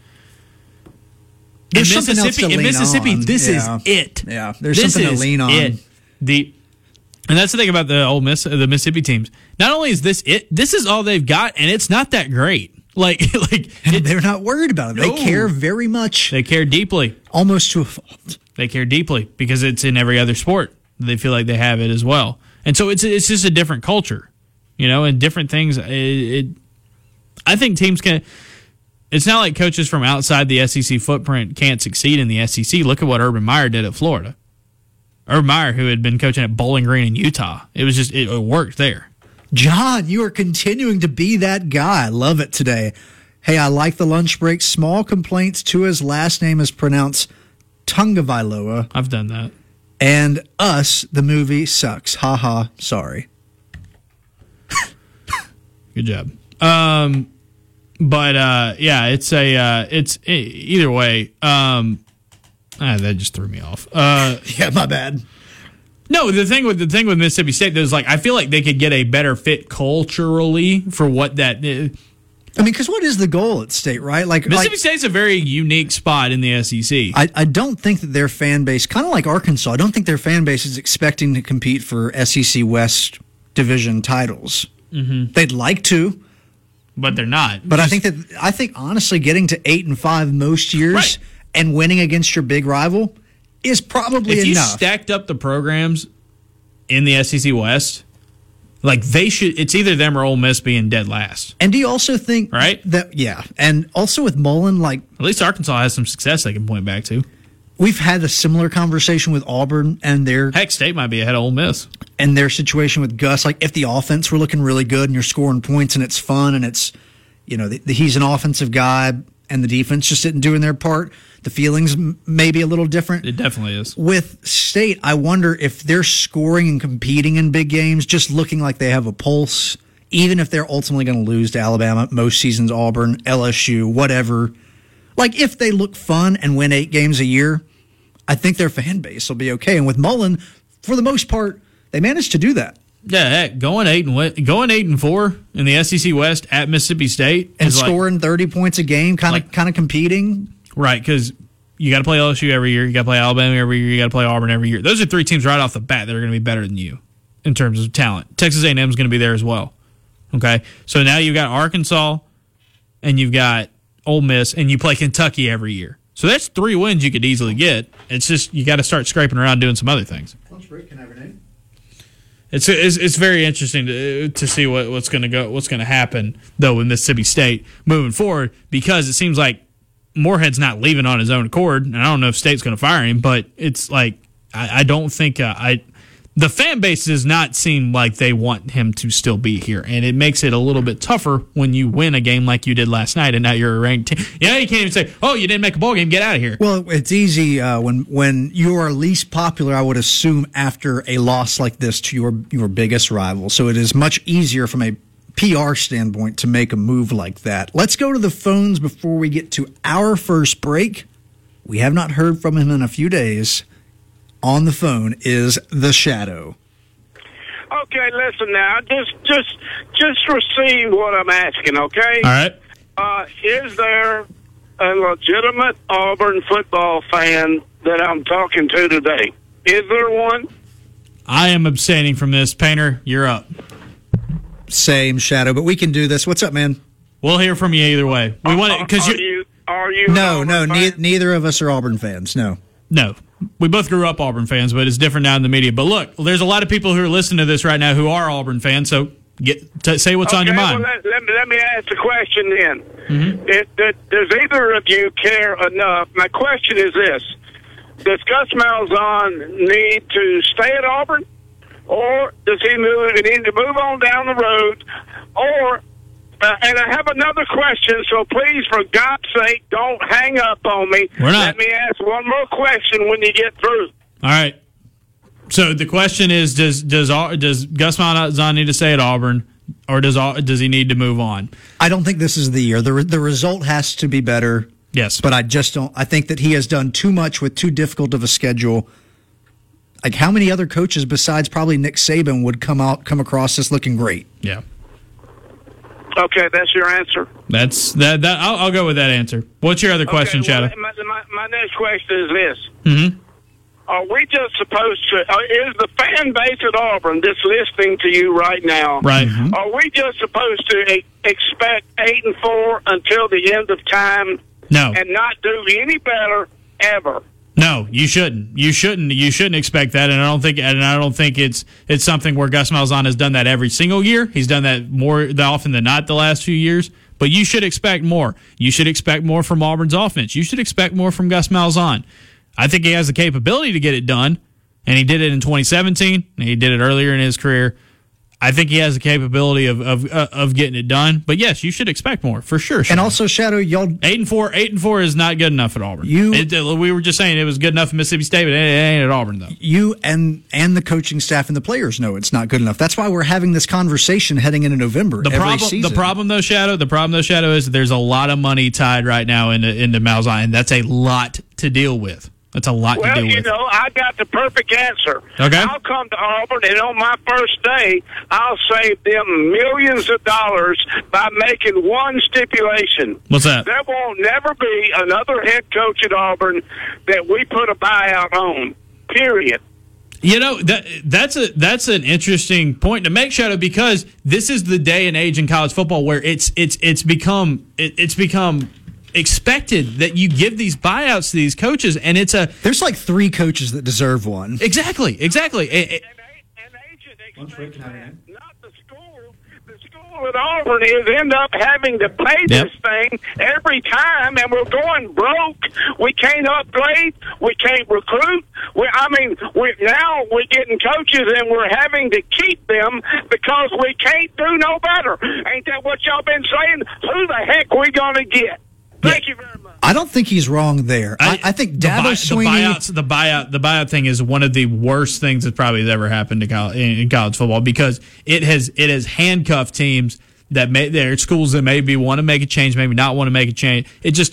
There's something else to lean Mississippi, on. This is it. Yeah, there's something to lean on. And that's the thing about the Mississippi teams. Not only is this it, this is all they've got, and it's not that great. They're not worried about it. No. They care very much. They care deeply. Almost to a fault. They care deeply because it's in every other sport. They feel like they have it as well. And so it's just a different culture, and different things. I think teams can. It's not like coaches from outside the SEC footprint can't succeed in the SEC. Look at what Urban Meyer did at Florida. Urban Meyer, who had been coaching at Bowling Green in Utah, it worked there. John, you are continuing to be that guy. I love it today. Hey, I like the lunch break. Small complaints to his last name is pronounced Tungavailoa. I've done that. And Us, the movie, sucks. Ha ha, sorry. Good job. But it's either way. That just threw me off. Yeah, my bad. No, the thing with Mississippi State, there's I feel like they could get a better fit culturally for what that is. I mean, because what is the goal at State, right? Mississippi State's a very unique spot in the SEC. I don't think that their fan base, kind of like Arkansas, I don't think their fan base is expecting to compete for SEC West division titles. Mm-hmm. They'd like to, but they're not. But I think honestly, getting to 8-5 most years. Right. And winning against your big rival is probably enough. If you stacked up the programs in the SEC West, they should. It's either them or Ole Miss being dead last. And do you also think that and also with Mullen, at least Arkansas has some success they can point back to. We've had a similar conversation with Auburn and their State might be ahead of Ole Miss and their situation with Gus. If the offense were looking really good and you're scoring points and it's fun and it's he's an offensive guy and the defense just isn't doing their part. The feelings may be a little different. It definitely is. With State, I wonder if they're scoring and competing in big games, just looking like they have a pulse, even if they're ultimately going to lose to Alabama, most seasons Auburn, LSU, whatever. If they look fun and win 8 games a year, I think their fan base will be okay. And with Mullen, for the most part, they managed to do that. Yeah, heck, going 8-4 in the SEC West at Mississippi State and scoring 30 points a game, kind of competing. Right, because you got to play LSU every year, you got to play Alabama every year, you got to play Auburn every year. Those are 3 teams right off the bat that are going to be better than you in terms of talent. Texas A&M is going to be there as well. Okay, so now you've got Arkansas and you've got Ole Miss, and you play Kentucky every year. So that's 3 wins you could easily get. It's just you got to start scraping around doing some other things. Lunch break, can I have your name? It's very interesting to see what's going to happen though with Mississippi State moving forward, because it seems like Moorhead's not leaving on his own accord, and I don't know if State's going to fire him, but it's I don't think the the fan base does not seem like they want him to still be here, and it makes it a little bit tougher when you win a game like you did last night, and now you're a ranked team. You can't even say, "Oh, you didn't make a bowl game. Get out of here." Well, it's easy when you are least popular, I would assume, after a loss like this to your biggest rival. So it is much easier from a PR standpoint to make a move like that. Let's go to the phones before we get to our first break. We have not heard from him in a few days. On the phone is the Shadow. Okay, listen now. Just receive what I'm asking, okay? All right. Is there a legitimate Auburn football fan that I'm talking to today? Is there one? I am abstaining from this. Painter, you're up. Same, Shadow, but we can do this. What's up, man? We'll hear from you either way. We want it because Are you? No, neither of us are Auburn fans. No. We both grew up Auburn fans, but it's different now in the media. But look, there's a lot of people who are listening to this right now who are Auburn fans. So say what's on your mind. Well, let me ask the question then. Mm-hmm. Does either of you care enough? My question is this: does Gus Malzahn need to stay at Auburn, or does he need to move on down the road, or? And I have another question, so please, for God's sake, don't hang up on me. We're not. Let me ask one more question when you get through. All right. So the question is, does Gus Malzahn need to stay at Auburn, or does he need to move on? I don't think this is the year. The result has to be better. Yes. But I just don't. I think that he has done too much with too difficult of a schedule. Like, how many other coaches besides probably Nick Saban would come across this looking great? Yeah. Okay, that's your answer. That's that. I'll go with that answer. What's your other question, Shadow? My next question is this: Mm-hmm. Are we just supposed to? Is the fan base at Auburn that's listening to you right now? Right. Mm-hmm. Are we just supposed to expect 8-4 until the end of time? No. And not do any better ever? No, you shouldn't. You shouldn't expect that, and I don't think it's something where Gus Malzahn has done that every single year. He's done that more often than not the last few years. But you should expect more. You should expect more from Auburn's offense. You should expect more from Gus Malzahn. I think he has the capability to get it done, and he did it in 2017, and he did it earlier in his career. I think he has the capability of getting it done. But yes, you should expect more for sure. Shadow. And also, Shadow, y'all 8-4 is not good enough at Auburn. We were just saying it was good enough at Mississippi State, but it ain't at Auburn though. You and the coaching staff and the players know it's not good enough. That's why we're having this conversation heading into November. The problem though, Shadow, is there's a lot of money tied right now into Malzahn, and that's a lot to deal with. That's a lot to deal with. Well, you know, I got the perfect answer. Okay. I'll come to Auburn, and on my first day, I'll save them millions of dollars by making one stipulation. What's that? There will never be another head coach at Auburn that we put a buyout on, period. You know, that's an interesting point to make, Shadow, because this is the day and age in college football where it's become expected that you give these buyouts to these coaches, and there's like 3 coaches that deserve one. Exactly. An agent expects that, not the school. The school at Auburn end up having to pay this thing every time, and we're going broke. We can't upgrade. We can't recruit. Now we're getting coaches, and we're having to keep them because we can't do no better. Ain't that what y'all been saying? Who the heck we gonna get? Thank you very much. I don't think he's wrong there. I think Dabo Swinney... The buyout thing is one of the worst things that probably has ever happened to in college football, because it has handcuffed teams there are schools that maybe want to make a change, maybe not want to make a change.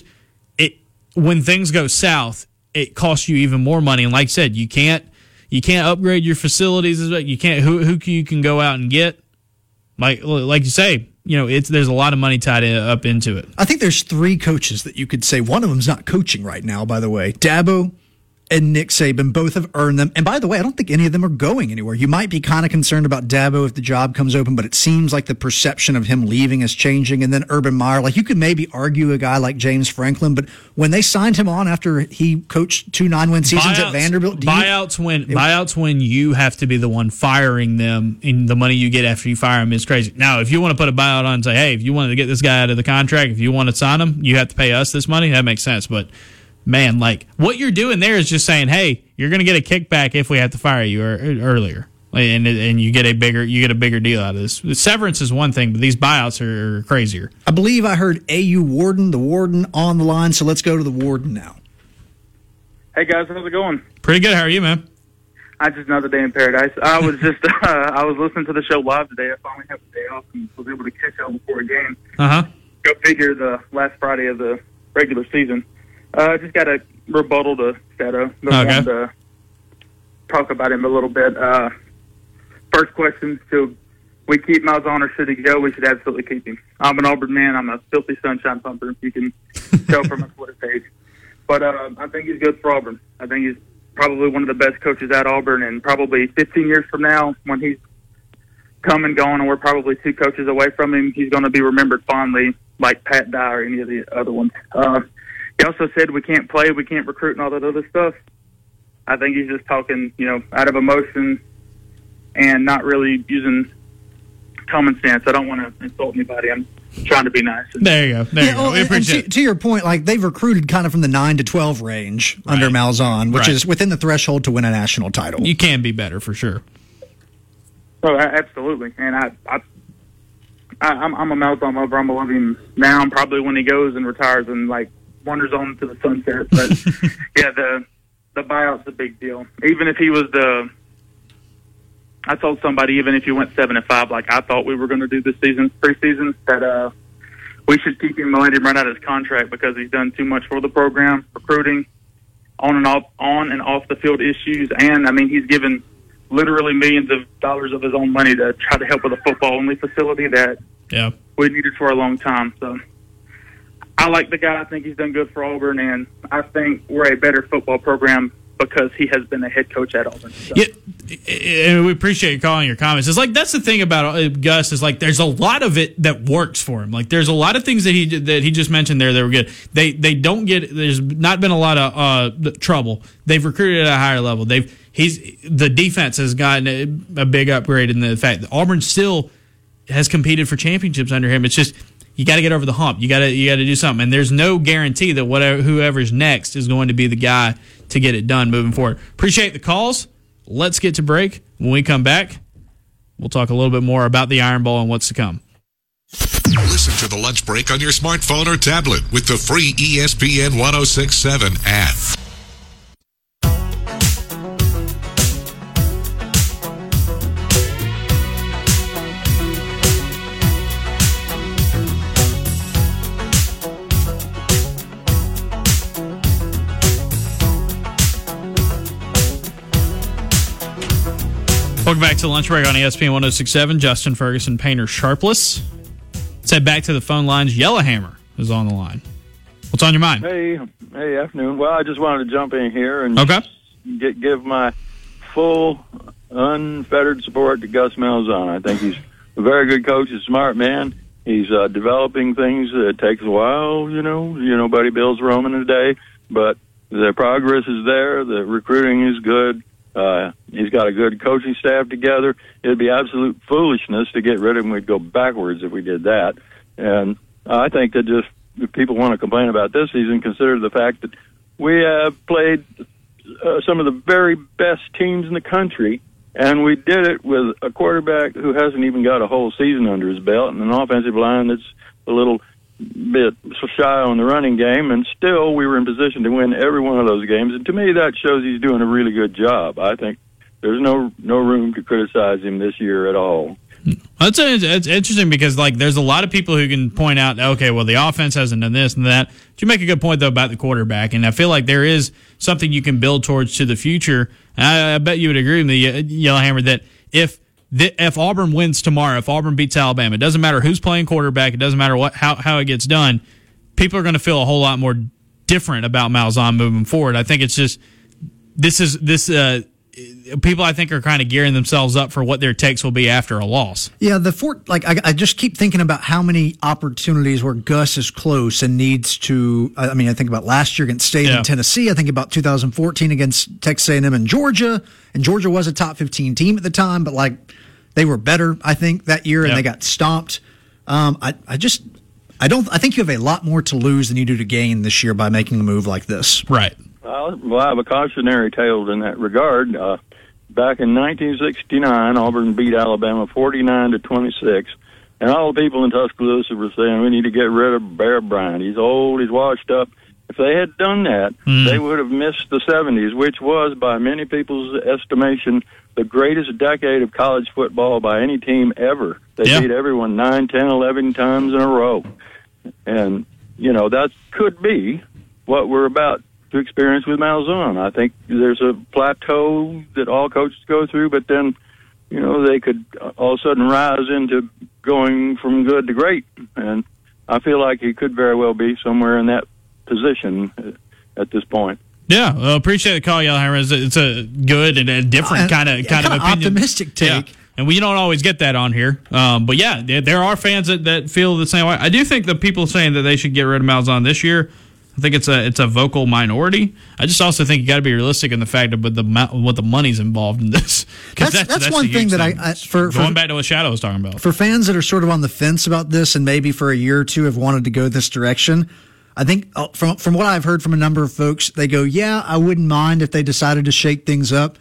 When things go south, it costs you even more money. And like I said, you can't upgrade your facilities. You can't who you can go out and get. Like you say, you know, there's a lot of money tied up into it. I think there's 3 coaches that you could say. One of them's not coaching right now, by the way. Dabo and Nick Saban both have earned them. And by the way, I don't think any of them are going anywhere. You might be kind of concerned about Dabo if the job comes open, but it seems like the perception of him leaving is changing. And then Urban Meyer, like, you could maybe argue a guy like James Franklin, but when they signed him on after he coached 2 9-win seasons at Vanderbilt, buyouts when you have to be the one firing them, and the money you get after you fire them is crazy. Now, if you want to put a buyout on and say, hey, if you wanted to get this guy out of the contract, if you want to sign him, you have to pay us this money, that makes sense. But man, like, what you're doing there is just saying, hey, you're going to get a kickback if we have to fire you earlier. and you get a bigger deal out of this. The severance is one thing, but these buyouts are crazier. I believe I heard AU Warden, the Warden, on the line, so let's go to the Warden now. Hey guys, how's it going? Pretty good. How are you, man? I just another day in paradise. I was just I was listening to the show live today. I finally have a day off and was able to catch up before a game. Go figure, the last Friday of the regular season. Just got a rebuttal to Shadow. Okay. To talk about him a little bit. First question: should we keep Malzahn or should he go? We should absolutely keep him. I'm an Auburn man. I'm a filthy sunshine pumper. You can tell from my Twitter page. But I think he's good for Auburn. I think he's probably one of the best coaches at Auburn, and probably 15 years from now, when he's come and gone and we're probably 2 coaches away from him, he's going to be remembered fondly like Pat Dye or any of the other ones. He also said we can't play, we can't recruit, and all that other stuff. I think he's just talking, out of emotion and not really using common sense. I don't want to insult anybody. I'm trying to be nice. There you go. We appreciate it. To your point, like they've recruited kind of from the 9 to 12 range under Malzahn, which is within the threshold to win a national title. You can be better for sure. Oh, absolutely. And I'm a Malzahn lover. I'm gonna love him now. And probably when he goes and retires and wanders on to the sunset. But yeah, the buyout's a big deal. Even if he was I told somebody, even if you went 7-5, like I thought we were going to do this season, preseason, that we should keep him and let him run out his contract because he's done too much for the program, recruiting, on and off the field issues, and I mean he's given literally millions of dollars of his own money to try to help with a football only facility that we needed for a long time. So I like the guy. I think he's done good for Auburn, and I think we're a better football program because he has been a head coach at Auburn. So. Yeah, and we appreciate you calling your comments. It's like that's the thing about Gus is like there's a lot of it that works for him. Like there's a lot of things that he just mentioned there that were good. They don't get. There's not been a lot of trouble. They've recruited at a higher level. The defense has gotten a big upgrade in the fact that Auburn still has competed for championships under him. It's just you got to get over the hump. You got to do something. And there's no guarantee that whoever's next is going to be the guy to get it done moving forward. Appreciate the calls. Let's get to break. When we come back, we'll talk a little bit more about the Iron Bowl and what's to come. Listen to the lunch break on your smartphone or tablet with the free ESPN 1067 app. Welcome back to Lunch Break on ESPN 1067. Justin Ferguson, Painter Sharpless. Let's head back to the phone lines. Yellowhammer is on the line. What's on your mind? Hey, afternoon. Well, I just wanted to jump in here and give my full, unfettered support to Gus Malzahn. I think he's a very good coach, a smart man. He's developing things. It takes a while, Buddy Bill's roaming today, but the progress is there. The recruiting is good. He's got a good coaching staff together. It'd be absolute foolishness to get rid of him. We'd go backwards if we did that. And I think that just if people want to complain about this season, consider the fact that we have played some of the very best teams in the country, and we did it with a quarterback who hasn't even got a whole season under his belt and an offensive line that's a little bit shy on the running game, and still we were in position to win every one of those games. And to me, that shows he's doing a really good job. I think there's no room to criticize him this year at all. It's interesting because there's a lot of people who can point out, okay, well the offense hasn't done this and that. But you make a good point though about the quarterback, and I feel like there is something you can build towards to the future. And I bet you would agree with me, Yellowhammer, that if Auburn wins tomorrow, if Auburn beats Alabama, it doesn't matter who's playing quarterback. It doesn't matter how it gets done. People are going to feel a whole lot more different about Malzahn moving forward. I think it's just people I think are kind of gearing themselves up for what their takes will be after a loss. Yeah, I just keep thinking about how many opportunities where Gus is close and needs to. I mean, I think about last year against State and Tennessee. I think about 2014 against Texas A&M and Georgia was a top 15 team at the time, but they were better, I think, that year, and they got stomped. I think you have a lot more to lose than you do to gain this year by making a move like this. Right. Well, I have a cautionary tale in that regard. back in 1969, Auburn beat Alabama 49-26. And all the people in Tuscaloosa were saying, we need to get rid of Bear Bryant. He's old, he's washed up. If they had done that, they would have missed the 70s, which was, by many people's estimation, the greatest decade of college football by any team ever. They beat everyone 9, 10, 11 times in a row. And, that could be what we're about to experience with Malzahn. I think there's a plateau that all coaches go through, but then, they could all of a sudden rise into going from good to great. And I feel like he could very well be somewhere in that position at this point. Yeah, well, appreciate the call, Yellow Hammer. It's a good and a different kind of opinion. Optimistic take. Yeah. And we don't always get that on here. But yeah, there are fans that feel the same way. I do think the people saying that they should get rid of Malzahn this year, I think it's a vocal minority. I just also think you got to be realistic in the fact of what the money's involved in this. That's one thing that going back to what Shadow was talking about. For fans that are sort of on the fence about this and maybe for a year or two have wanted to go this direction, I think from what I've heard from a number of folks, they go, yeah, I wouldn't mind if they decided to shake things up,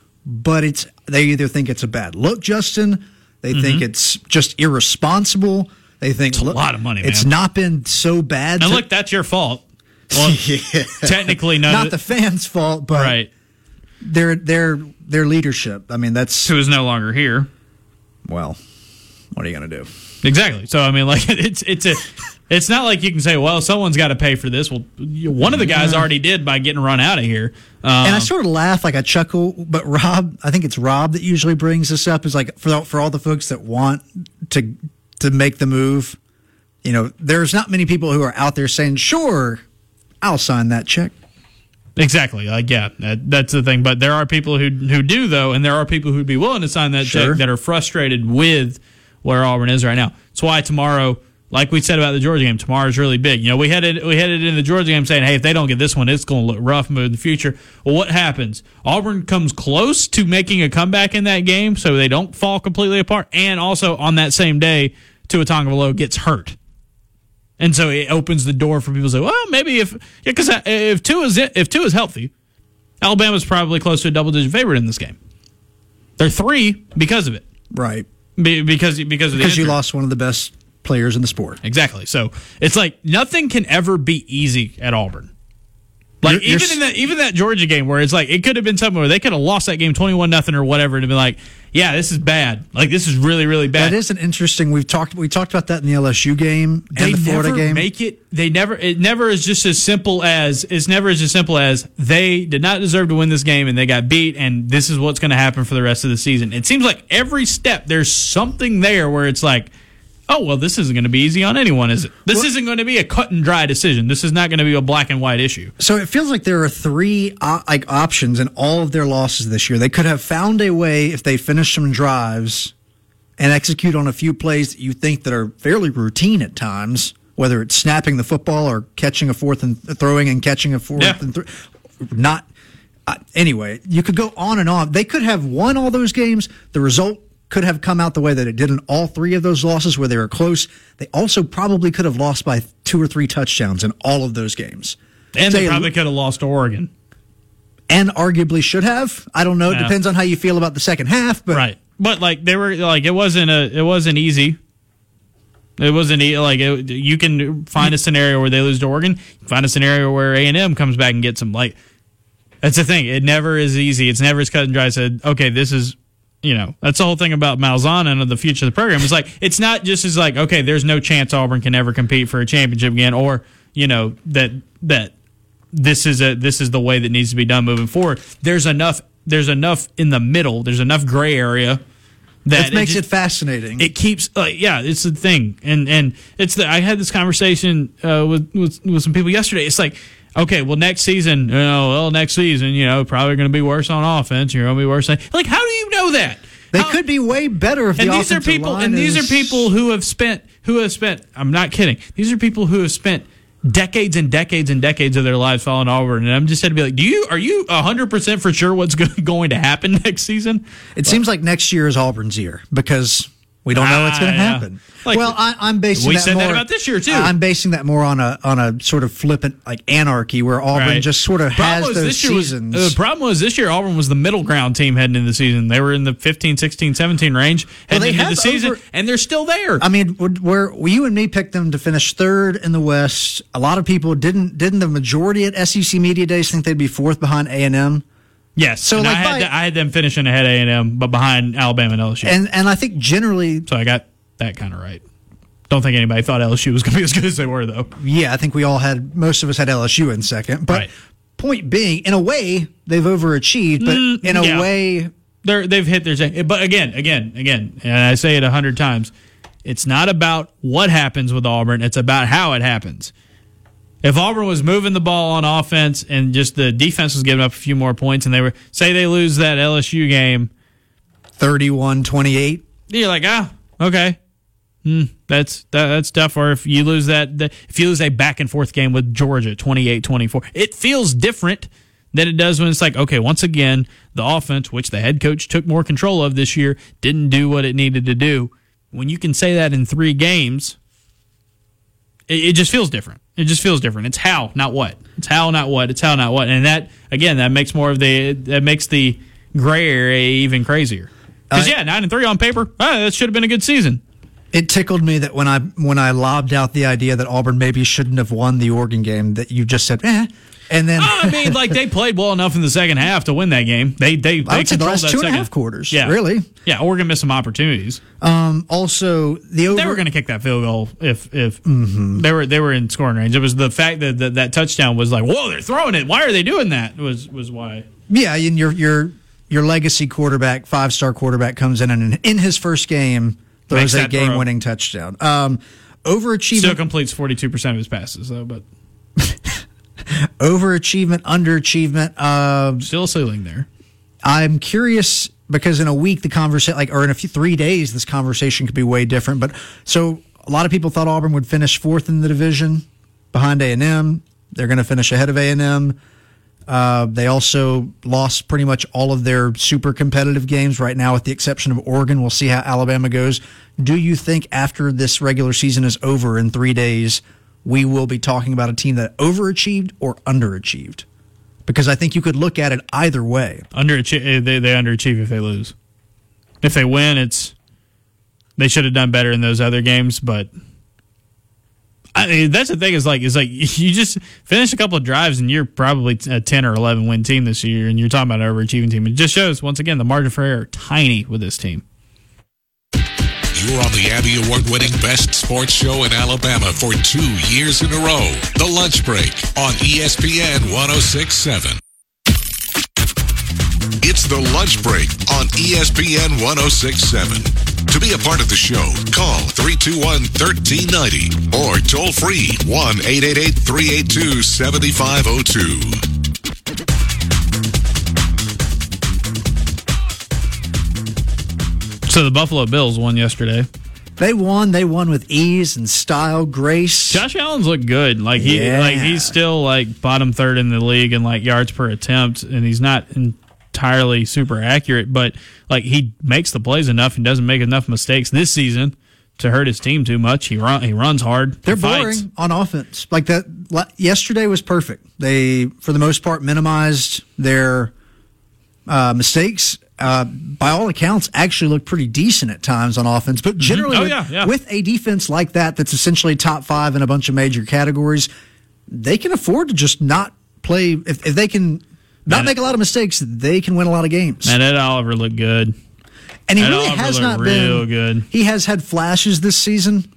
but they either think it's a bad look, Justin, they think it's just irresponsible, they think it's a lot of money, man. It's not been so bad. And look, that's your fault. Well, technically, not the fans' fault, but right. their leadership. I mean, that's who is no longer here. Well, what are you going to do? Exactly. So I mean, like it's not like you can say, well, someone's got to pay for this. Well, one of the guys already did by getting run out of here. And I sort of laugh, like I chuckle, but Rob, I think it's Rob that usually brings this up. Is like for all the folks that want to make the move, there's not many people who are out there saying, sure, I'll sign that check. Exactly. That's the thing. But there are people who do, though, and there are people who'd be willing to sign that check that are frustrated with where Auburn is right now. That's why tomorrow, like we said about the Georgia game, tomorrow's really big. We headed in the Georgia game saying, hey, if they don't get this one, it's going to look rough in the future. Well, what happens? Auburn comes close to making a comeback in that game so they don't fall completely apart. And also on that same day, Tua Tagovailoa gets hurt. And so it opens the door for people to say, well, maybe because if Tua's healthy, Alabama's probably close to a double-digit favorite in this game. They're 3 because of it. Right. Because you lost one of the best players in the sport. Exactly. So it's like nothing can ever be easy at Auburn. Like even that Georgia game where it's like it could have been something where they could have lost that game 21-0 or whatever and been like, yeah, this is bad. Like this is really, really bad. That is an interesting. We talked about that in the LSU game and the Florida game. It never is just as simple as they did not deserve to win this game and they got beat and this is what's going to happen for the rest of the season. It seems like every step there's something there where it's like, oh, well, this isn't going to be easy on anyone, is it? This isn't going to be a cut and dry decision. This is not going to be a black and white issue. So it feels like there are 3 options in all of their losses this year. They could have found a way if they finish some drives and execute on a few plays that you think that are fairly routine at times, whether it's snapping the football or catching a fourth and throwing and catching a fourth and anyway, you could go on and on. They could have won all those games. The result could have come out the way that it did in all 3 of those losses where they were close. They also probably could have lost by 2 or 3 touchdowns in all of those games. And they probably could have lost to Oregon. And arguably should have. I don't know. It depends on how you feel about the second half. But right. But like they were like it wasn't easy. It wasn't you can find a scenario where they lose to Oregon. You can find a scenario where A&M comes back and gets them. Like that's the thing. It never is easy. It's never as cut and dry. Said, okay, this is. That's the whole thing about Malzahn and the future of the program. It's like it's not just as like, okay, there's no chance Auburn can ever compete for a championship again, or that this is the way that needs to be done moving forward. There's enough in the middle. There's enough gray area that makes it fascinating. It keeps it's the thing, and it's I had this conversation with some people yesterday. It's like, okay, well, next season, probably going to be worse on offense. You're going to be worse. Like, how do you know that? They could be way better if the offensive line And these are people who have spent. I'm not kidding. These are people who have spent decades and decades and decades of their lives following Auburn. And I'm just going to be like, are you 100% for sure what's going to happen next season? It seems like next year is Auburn's year because We don't know what's going to happen. Like, well, I'm basing we that said more, that about this year too. I'm basing that more on a sort of flippant like anarchy where Auburn just sort of has those seasons. The problem was this year Auburn was the middle ground team heading into the season. They were in the 15, 16, 17 range heading into the season, and they're still there. I mean, where you and me picked them to finish third in the West. A lot of people didn't the majority at SEC Media Days think they'd be fourth behind A&M? Yes, so like I had them finishing ahead of A&M, but behind Alabama and LSU. And I think generally, so I got that kind of right. Don't think anybody thought LSU was going to be as good as they were, though. Yeah, I think most of us had LSU in second. But point being, in a way, they've overachieved. But in a way, they've hit their. But again, and I say it 100 times, it's not about what happens with Auburn. It's about how it happens. If Auburn was moving the ball on offense and just the defense was giving up a few more points, and they lose that LSU game, 31-28, you're like, okay. That's tough. Or if you lose a back and forth game with Georgia, 28-24, it feels different than it does when it's like, okay, once again, the offense, which the head coach took more control of this year, didn't do what it needed to do. When you can say that in 3 games, it just feels different. It just feels different. It's how, not what. It's how, not what. It's how, not what. And that makes makes the gray area even crazier. Because 9-3 on paper, that should have been a good season. It tickled me that when I lobbed out the idea that Auburn maybe shouldn't have won the Oregon game, that you just said, and then I mean, like they played well enough in the second half to win that game. They controlled the last that 2.5 quarters. Yeah, really. Yeah, Oregon missed some opportunities. Also, they were going to kick that field goal if they were in scoring range. It was the fact that touchdown was like, whoa, they're throwing it. Why are they doing that? Was why. Yeah, and your legacy quarterback, 5-star quarterback, comes in and in his first game throws a game-winning touchdown. Overachievement. Still completes 42% of his passes, though, but. Overachievement, underachievement. Still a ceiling there. I'm curious because in a week, the conversation, or in 3 days, this conversation could be way different. But so a lot of people thought Auburn would finish 4th in the division behind A&M. They're going to finish ahead of A&M. They also lost pretty much all of their super competitive games right now, with the exception of Oregon. We'll see how Alabama goes. Do you think after this regular season is over in 3 days, we will be talking about a team that overachieved or underachieved? Because I think you could look at it either way. They underachieve if they lose. If they win, they should have done better in those other games, but I mean, that's the thing is like you just finish a couple of drives and you're probably a 10 or 11 win team this year, and you're talking about an overachieving team. It just shows, once again, the margin for error tiny with this team. You're on the Abby Award-winning Best Sports Show in Alabama for 2 years in a row. The Lunch Break on ESPN 106.7. It's The Lunch Break on ESPN 106.7. To be a part of the show, call 321-1390 or toll free 1-888-382-7502. So the Buffalo Bills won yesterday. They won with ease and style, grace. Josh Allen's looked good. He's still bottom third in the league in yards per attempt, and he's not entirely super accurate, but he makes the plays enough and doesn't make enough mistakes this season to hurt his team too much. He runs hard. They're boring on offense. Like that yesterday was perfect. They, for the most part, minimized their mistakes. By all accounts, actually looked pretty decent at times on offense. But generally, with a defense like that's essentially top 5 in a bunch of major categories, they can afford to just not play. If they can make a lot of mistakes, they can win a lot of games. And Ed Oliver looked good. And he really has not been real good. He has had flashes this season.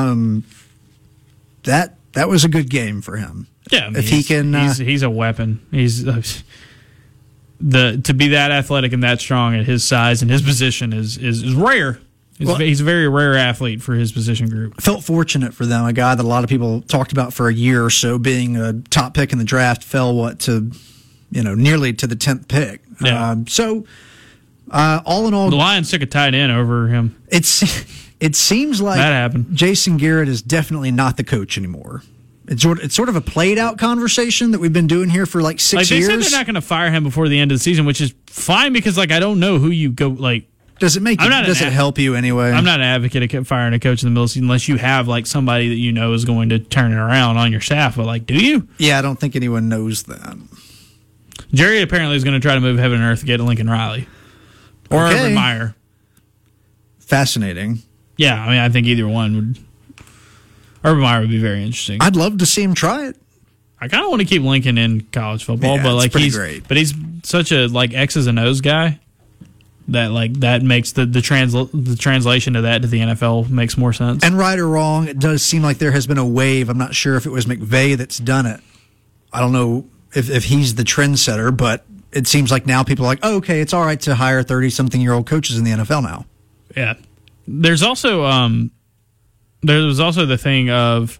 That was a good game for him. Yeah, I mean, he's a weapon. To be that athletic and that strong at his size and his position is rare. He's a very rare athlete for his position group. Felt fortunate for them. A guy that a lot of people talked about for a year or so, being a top pick in the draft, fell to nearly to the 10th pick. Yeah. All in all, the Lions took a tight end over him. It seems like that happened. Jason Garrett is definitely not the coach anymore. It's sort of a played out conversation that we've been doing here for 6 years. They said they're not going to fire him before the end of the season, which is fine because I don't know who you go Does it make? Does it help you anyway? I'm not an advocate of firing a coach in the middle of the season unless you have like somebody that you know is going to turn it around on your staff. But like, do you? Yeah, I don't think anyone knows that. Jerry apparently is going to try to move heaven and earth to get Lincoln Riley or Urban Meyer. Fascinating. Yeah, I mean, I think either one would. Urban Meyer would be very interesting. I'd love to see him try it. I kind of want to keep Lincoln in college football, but like he's great. But he's such a like X's and O's guy. That makes the translation of that to the NFL makes more sense. And right or wrong, it does seem like there has been a wave. I'm not sure if it was McVay that's done it. I don't know if he's the trendsetter, but it seems like now people are like, oh, okay, it's all right to hire 30-something-year-old coaches in the NFL now. Yeah. There's also there was also the thing of,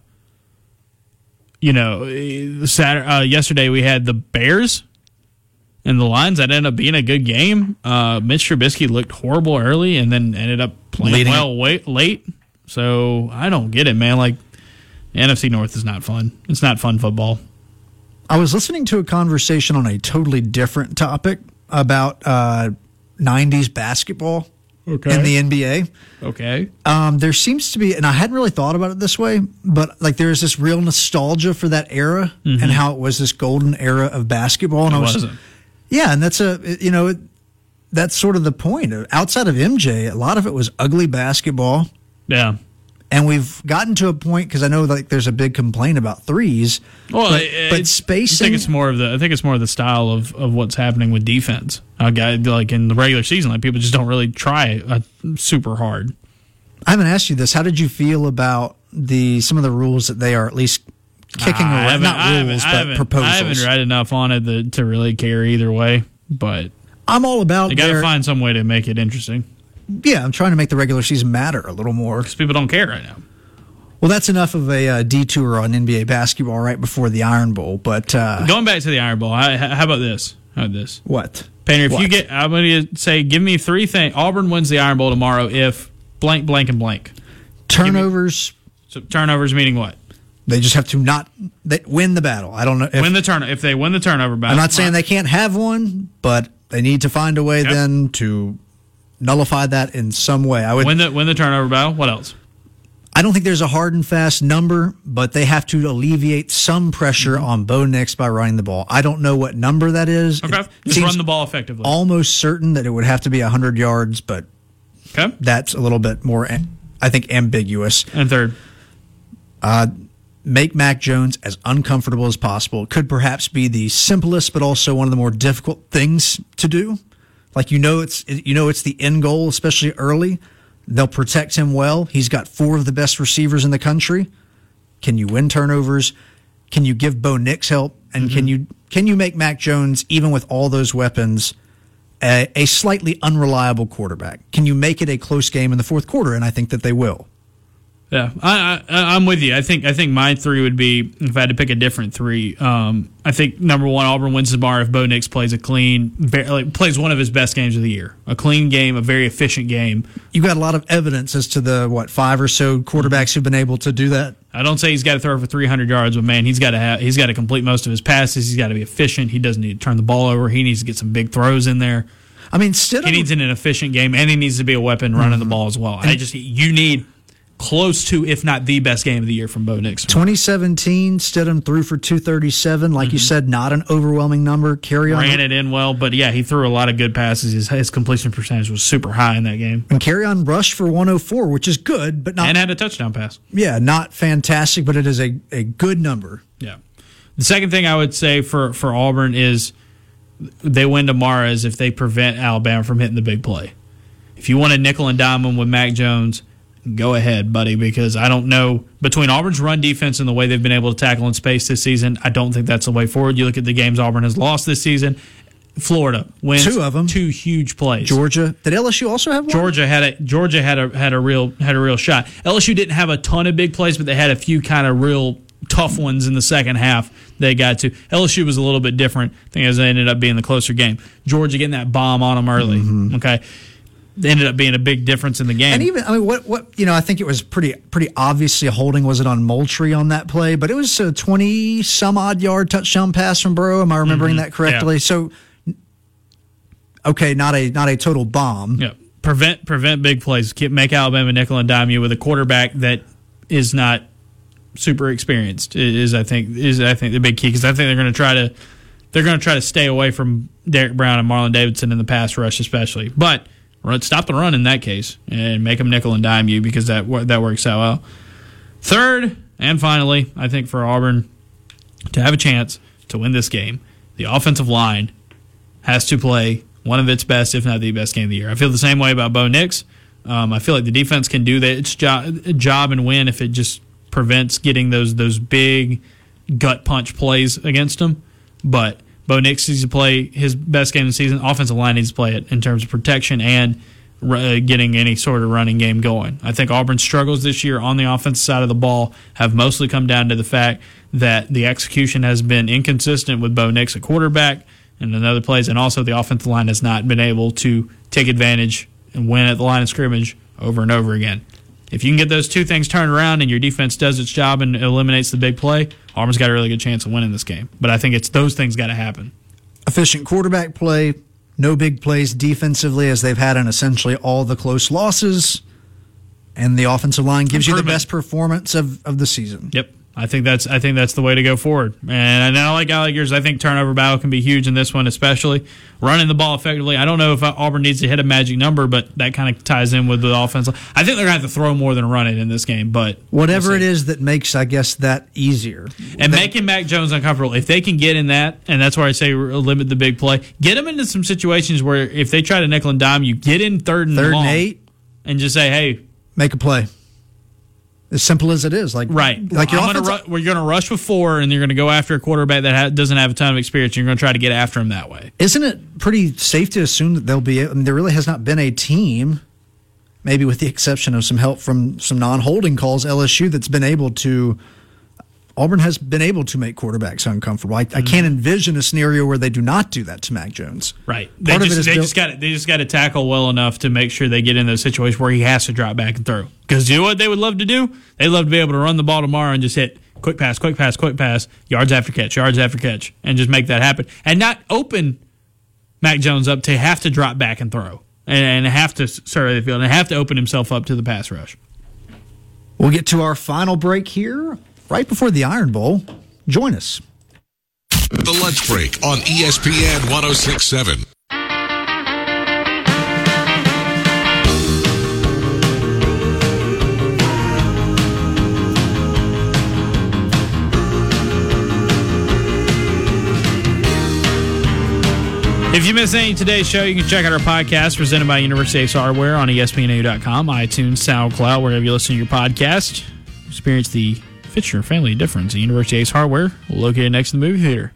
yesterday we had the Bears and the Lions. That ended up being a good game. Mitch Trubisky looked horrible early and then ended up playing late. So I don't get it, man. Like, the NFC North is not fun. It's not fun football. I was listening to a conversation on a totally different topic about 90s basketball in the NBA. Okay. There seems to be, and I hadn't really thought about it this way, but like there's this real nostalgia for that era and how it was this golden era of basketball. And yeah, and that's that's sort of the point. Outside of MJ, a lot of it was ugly basketball. Yeah. And we've gotten to a point, because I know like there's a big complaint about threes. Well, but spacing. I think it's more of the style of what's happening with defense. Like in the regular season, like people just don't really try super hard. I haven't asked you this. How did you feel about some of the rules that they are at least kicking around? Not rules, but proposals. I haven't read enough on it to really care either way. But I'm all about. You got to find some way to make it interesting. Yeah, I'm trying to make the regular season matter a little more. Because people don't care right now. Well, that's enough of a detour on NBA basketball right before the Iron Bowl. But going back to the Iron Bowl, how about this? What? Painter, if I'm going to say, give me three things. Auburn wins the Iron Bowl tomorrow if blank, blank, and blank. Turnovers. So turnovers meaning what? They just have to win the battle. I don't know. If they win the turnover battle. I'm not saying they can't have one, but they need to find a way then to nullify that in some way. I would win the turnover battle. What else? I don't think there's a hard and fast number, but they have to alleviate some pressure on Bo Nix by running the ball. I don't know what number that is. Okay, just run the ball effectively. Almost certain that it would have to be 100 yards, but that's a little bit more, I think, ambiguous. And third, make Mac Jones as uncomfortable as possible. It could perhaps be the simplest, but also one of the more difficult things to do. Like it's the end goal, especially early. They'll protect him well. He's got 4 of the best receivers in the country. Can you win turnovers? Can you give Bo Nix help? And can you make Mac Jones, even with all those weapons, a slightly unreliable quarterback? Can you make it a close game in the fourth quarter? And I think that they will. Yeah, I'm with you. I think my 3 would be, if I had to pick a different 3, I think number 1, Auburn wins tomorrow if Bo Nix plays plays one of his best games of the year. A clean game, a very efficient game. You got a lot of evidence as to the 5 or so quarterbacks who've been able to do that. I don't say he's got to throw for 300 yards, but man, he's got to complete most of his passes. He's got to be efficient. He doesn't need to turn the ball over. He needs to get some big throws in there. I mean, he needs an efficient game, and he needs to be a weapon running the ball as well. You need close to, if not the best game of the year from Bo Nix. 2017, Stidham threw for 237. Like you said, not an overwhelming number. Ran it in well, but yeah, he threw a lot of good passes. His completion percentage was super high in that game. And Carrion rushed for 104, which is good, but not. And had a touchdown pass. Yeah, not fantastic, but it is a good number. Yeah. The second thing I would say for Auburn is they win tomorrow is if they prevent Alabama from hitting the big play. If you want a nickel and dime with Mac Jones, go ahead, buddy, because I don't know. Between Auburn's run defense and the way they've been able to tackle in space this season, I don't think that's the way forward. You look at the games Auburn has lost this season. Florida wins 2 of them. 2 huge plays. Georgia. Did LSU also have one? Georgia had a real shot. LSU didn't have a ton of big plays, but they had a few kind of real tough ones in the second half they got to. LSU was a little bit different. I think it ended up being the closer game. Georgia getting that bomb on them early. Okay. Ended up being a big difference in the game. And even, I think it was pretty obviously a holding, was it on Moultrie on that play? But it was a 20-some-odd yard touchdown pass from Burrow. Am I remembering that correctly? Yeah. So, okay, not a total bomb prevent big plays. Make Alabama nickel and dime you with a quarterback that is not super experienced. Is I think the big key, because I think they're going to try to stay away from Derek Brown and Marlon Davidson in the pass rush, especially. But stop the run in that case and make them nickel and dime you, because that works out well. Third and finally, I think for Auburn to have a chance to win this game, the offensive line has to play one of its best, if not the best game of the year. I feel the same way about Bo Nix. I feel like the defense can do its job and win if it just prevents getting those big gut punch plays against them. But Bo Nix needs to play his best game of the season. Offensive line needs to play it in terms of protection and getting any sort of running game going. I think Auburn's struggles this year on the offensive side of the ball have mostly come down to the fact that the execution has been inconsistent with Bo Nix at quarterback and in other plays, and also the offensive line has not been able to take advantage and win at the line of scrimmage over and over again. If you can get those two things turned around and your defense does its job and eliminates the big play, Auburn's got a really good chance of winning this game. But I think it's those things got to happen. Efficient quarterback play, no big plays defensively, as they've had in essentially all the close losses, and the offensive line gives you the best performance of the season. Yep. I think that's the way to go forward. And I like yours. I think turnover battle can be huge in this one, especially running the ball effectively. I don't know if Auburn needs to hit a magic number, but that kind of ties in with the offense. I think they're going to have to throw more than run it in this game. But whatever it is that makes, I guess, that easier. And making Mac Jones uncomfortable. If they can get in that, and that's where I say limit the big play, get them into some situations where if they try to nickel and dime you, get in third and 8, and just say, hey, make a play. As simple as it is, like right. Like we're going to rush with 4, and you're going to go after a quarterback that doesn't have a ton of experience. You're going to try to get after him that way. Isn't it pretty safe to assume that they'll be? I mean, there really has not been a team, maybe with the exception of some help from some non-holding calls, LSU, that's been able to. Auburn has been able to make quarterbacks uncomfortable. I can't envision a scenario where they do not do that to Mac Jones. Right. They just got to tackle well enough to make sure they get in those situations where he has to drop back and throw. Because you know what they would love to do? They'd love to be able to run the ball tomorrow and just hit quick pass, yards after catch, and just make that happen. And not open Mac Jones up to have to drop back and throw and have to survey the field and have to open himself up to the pass rush. We'll get to our final break here right before the Iron Bowl. Join us. The Lunch Break on ESPN 106.7. If you missed any of today's show, you can check out our podcast presented by University Ace Hardware on ESPNAU.com, iTunes, SoundCloud, wherever you listen to your podcast. Experience the Fisher family difference at University Ace Hardware, located next to the movie theater.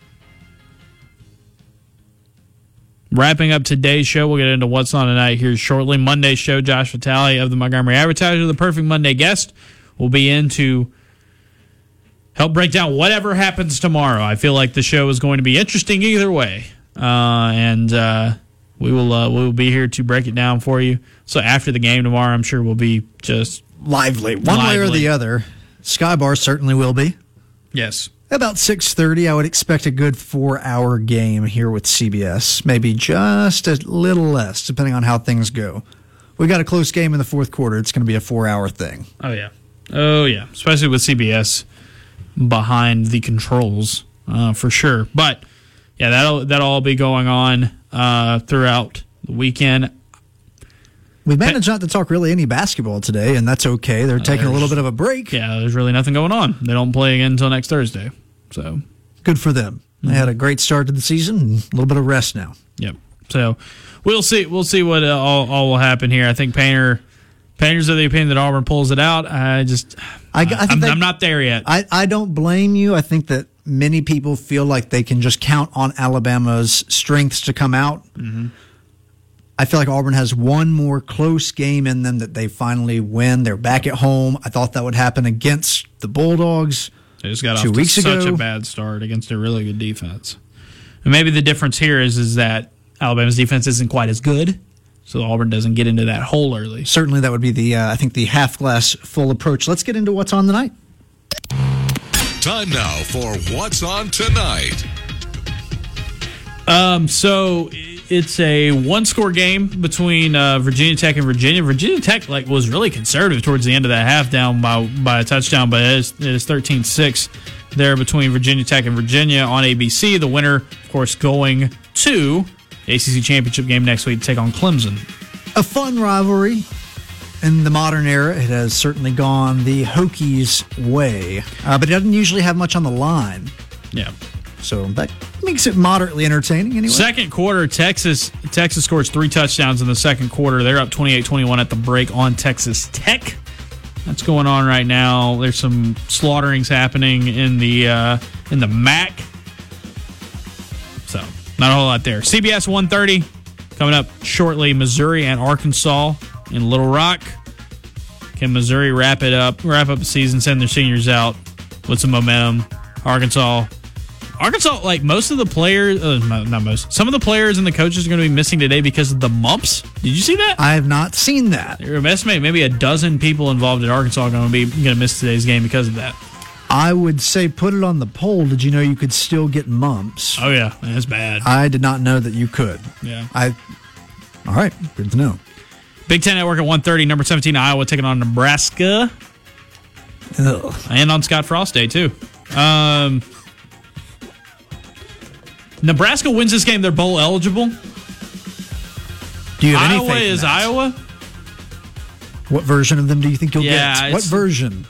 Wrapping up today's show, we'll get into what's on tonight here shortly. Monday's show, Josh Vitale of the Montgomery Advertiser, the perfect Monday guest, will be in to help break down whatever happens tomorrow. I feel like the show is going to be interesting either way. And we will be here to break it down for you. So after the game tomorrow, I'm sure we'll be just lively. One way or the other. Skybar certainly will be. Yes. About 6:30, I would expect a good 4-hour game here with CBS. Maybe just a little less, depending on how things go. We got a close game in the fourth quarter. It's going to be a 4-hour thing. Oh, yeah. Especially with CBS behind the controls, for sure. But, yeah, that'll all be going on throughout the weekend. We managed not to talk really any basketball today, and that's okay. They're taking a little bit of a break. Yeah, there's really nothing going on. They don't play again until next Thursday. So good for them. Mm-hmm. They had a great start to the season, and a little bit of rest now. Yep. So we'll see. We'll see what all will happen here. I think Painter's of the opinion that Auburn pulls it out. I'm not there yet. I don't blame you. I think that many people feel like they can just count on Alabama's strengths to come out. Mm-hmm. I feel like Auburn has one more close game in them that they finally win. They're back at home. I thought that would happen against the Bulldogs. They just got 2 weeks ago. Such a bad start against a really good defense. And maybe the difference here is that Alabama's defense isn't quite as good, so Auburn doesn't get into that hole early. Certainly that would be the half glass full approach. Let's get into what's on tonight. Time now for What's on Tonight. So it's a one-score game between Virginia Tech and Virginia. Virginia Tech was really conservative towards the end of that half, down by a touchdown, but it is 13-6 there between Virginia Tech and Virginia on ABC. The winner, of course, going to the ACC Championship game next week to take on Clemson. A fun rivalry. In the modern era, it has certainly gone the Hokies' way, but it doesn't usually have much on the line. Yeah. So that makes it moderately entertaining anyway. Second quarter, Texas scores 3 touchdowns in the second quarter. They're up 28-21 at the break on Texas Tech. That's going on right now. There's some slaughterings happening in the MAC. So, not a whole lot there. CBS 1:30 coming up shortly. Missouri and Arkansas in Little Rock. Can Missouri wrap up the season, send their seniors out with some momentum? Arkansas, most of the players, not most, some of the players and the coaches are going to be missing today because of the mumps. Did you see that? I have not seen that. You're estimating maybe a dozen people involved at Arkansas are going to miss today's game because of that. I would say put it on the poll. Did you know you could still get mumps? Oh, yeah. That's bad. I did not know that you could. Yeah. All right. Good to know. Big Ten Network at 1:30. Number 17, Iowa taking on Nebraska. Ugh. And on Scott Frost Day, too. Nebraska wins this game. They're bowl eligible. Do you have any Iowa faith in is that? Iowa. What version of them do you think you'll Yeah, get? What version?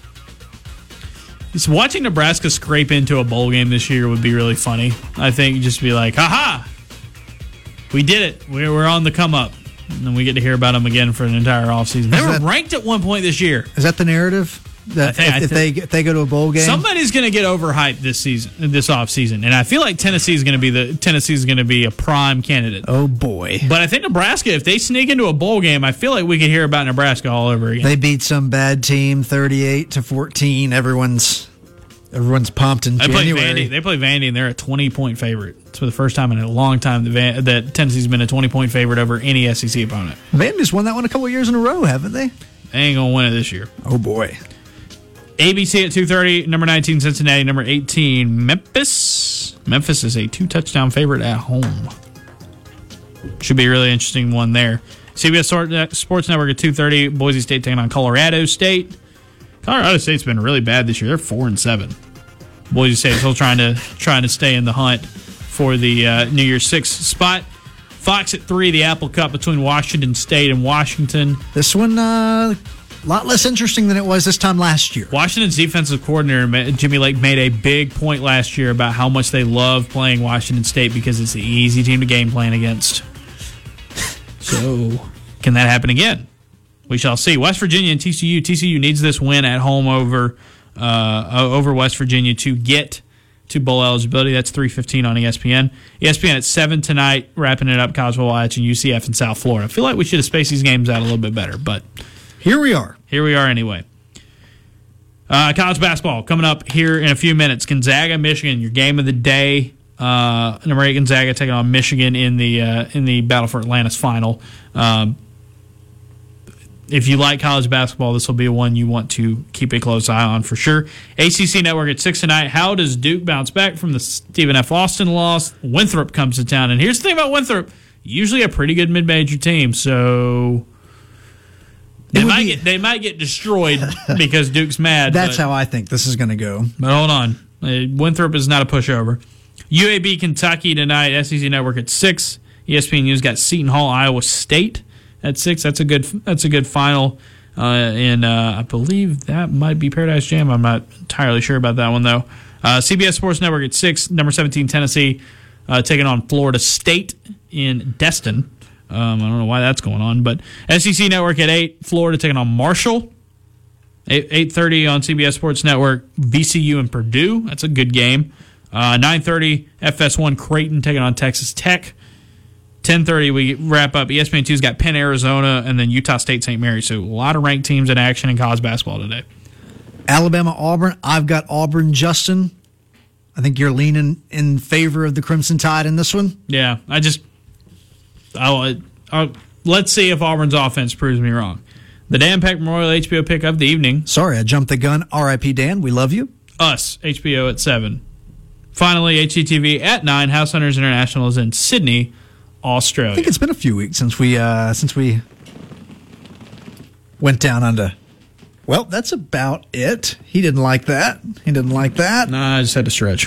It's watching Nebraska scrape into a bowl game this year would be really funny. I think just be like, ha! We did it. We're on the come up. And then we get to hear about them again for an entire offseason. They were ranked at one point this year. Is that the narrative? That if they go to a bowl game, somebody's going to get overhyped this offseason, and I feel like Tennessee's going to be a prime candidate. Oh boy! But I think Nebraska, if they sneak into a bowl game, I feel like we could hear about Nebraska all over again. They beat some bad team 38-14. Everyone's pumped in January. They play Vandy, and they're a 20-point favorite. It's for the first time in a long time that Tennessee's been a 20-point favorite over any SEC opponent. Vandy's won that one a couple years in a row, haven't they? They ain't gonna win it this year. Oh boy! ABC at 2:30, number 19 Cincinnati, number 18 Memphis. Memphis is a 2-touchdown favorite at home. Should be a really interesting one there. CBS Sports Network at 2:30, Boise State taking on Colorado State. Colorado State's been really bad this year. They're 4-7. Boise State still trying to stay in the hunt for the New Year's 6 spot. Fox at 3, the Apple Cup between Washington State and Washington. This one a lot less interesting than it was this time last year. Washington's defensive coordinator, Jimmy Lake, made a big point last year about how much they love playing Washington State because it's the easy team to game plan against. So, can that happen again? We shall see. West Virginia and TCU. TCU needs this win at home over West Virginia to get to bowl eligibility. That's 3:15 on ESPN. ESPN at 7 tonight, wrapping it up, College Football Action, UCF in South Florida. I feel like we should have spaced these games out a little bit better, but here we are. Here we are anyway. College basketball coming up here in a few minutes. Gonzaga, Michigan, your game of the day. Number 8 Gonzaga taking on Michigan in the Battle for Atlantis final. If you like college basketball, this will be one you want to keep a close eye on for sure. ACC Network at 6 tonight. How does Duke bounce back from the Stephen F. Austin loss? Winthrop comes to town. And here's the thing about Winthrop. Usually a pretty good mid-major team, so they might get destroyed because Duke's mad. That's how I think this is going to go. But hold on. Winthrop is not a pushover. UAB Kentucky tonight. SEC Network at 6. ESPN News got Seton Hall, Iowa State at 6. That's a good final. And I believe that might be Paradise Jam. I'm not entirely sure about that one, though. CBS Sports Network at 6. Number 17 Tennessee taking on Florida State in Destin. I don't know why that's going on, but SEC Network at 8. Florida taking on Marshall. 8:30 on CBS Sports Network. VCU and Purdue. That's a good game. 9:30 FS1 Creighton taking on Texas Tech. 10:30 we wrap up. ESPN2's got Penn, Arizona, and then Utah State, St. Mary's. So a lot of ranked teams in action in college basketball today. Alabama, Auburn. I've got Auburn, Justin. I think you're leaning in favor of the Crimson Tide in this one. Yeah, let's see if Auburn's offense proves me wrong. The Dan Peck Memorial HBO pick of the evening. Sorry, I jumped the gun. R.I.P. Dan, we love you. Us, HBO at 7. Finally, HGTV at 9. House Hunters International is in Sydney Australia. I think it's been a few weeks since we went down under. Well, that's about it. He didn't like that. Nah, I just had to stretch.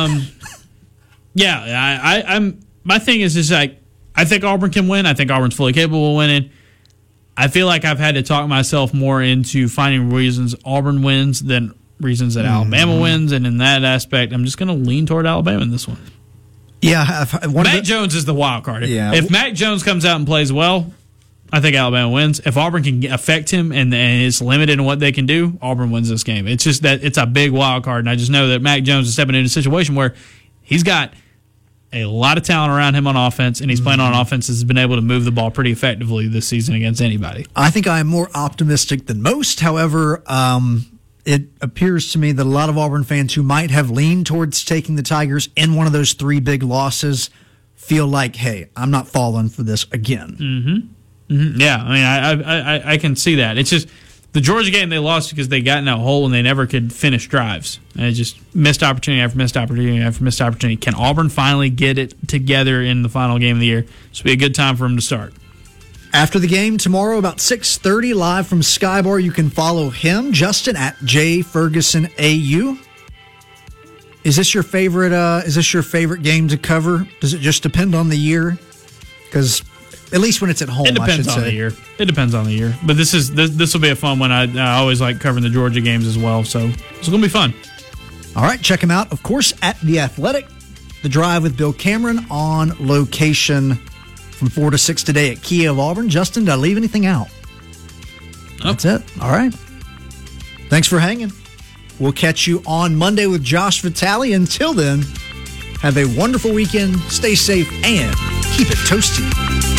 Yeah, I'm. My thing is just like I think Auburn can win. I think Auburn's fully capable of winning. I feel like I've had to talk myself more into finding reasons Auburn wins than reasons that Alabama wins, and in that aspect, I'm just going to lean toward Alabama in this one. Yeah, Mac Jones is the wild card. Yeah. If Mac Jones comes out and plays well, I think Alabama wins. If Auburn can affect him and it's limited in what they can do, Auburn wins this game. It's just that it's a big wild card, and I just know that Mac Jones is stepping into a situation where he's got a lot of talent around him on offense, and he's playing on offense has been able to move the ball pretty effectively this season against anybody. I think I am more optimistic than most. However, it appears to me that a lot of Auburn fans who might have leaned towards taking the Tigers in one of those 3 big losses feel like, hey, I'm not falling for this again. Yeah, I mean, I can see that. It's just the Georgia game they lost because they got in that hole and they never could finish drives. And it just missed opportunity after missed opportunity after missed opportunity. Can Auburn finally get it together in the final game of the year? This will be a good time for them to start. After the game tomorrow, about 6:30, live from Skybar, you can follow him, Justin, at JFergusonAU. Is this your favorite game to cover? Does it just depend on the year? Because at least when it's at home, it depends on the year. It depends on the year. But this will be a fun one. I always like covering the Georgia games as well, so it's going to be fun. All right, check him out, of course, at The Athletic. The Drive with Bill Cameron on location from 4 to 6 today at Kia of Auburn. Justin, did I leave anything out? That's it. All right. Thanks for hanging. We'll catch you on Monday with Josh Vitale. Until then, have a wonderful weekend, stay safe, and keep it toasty.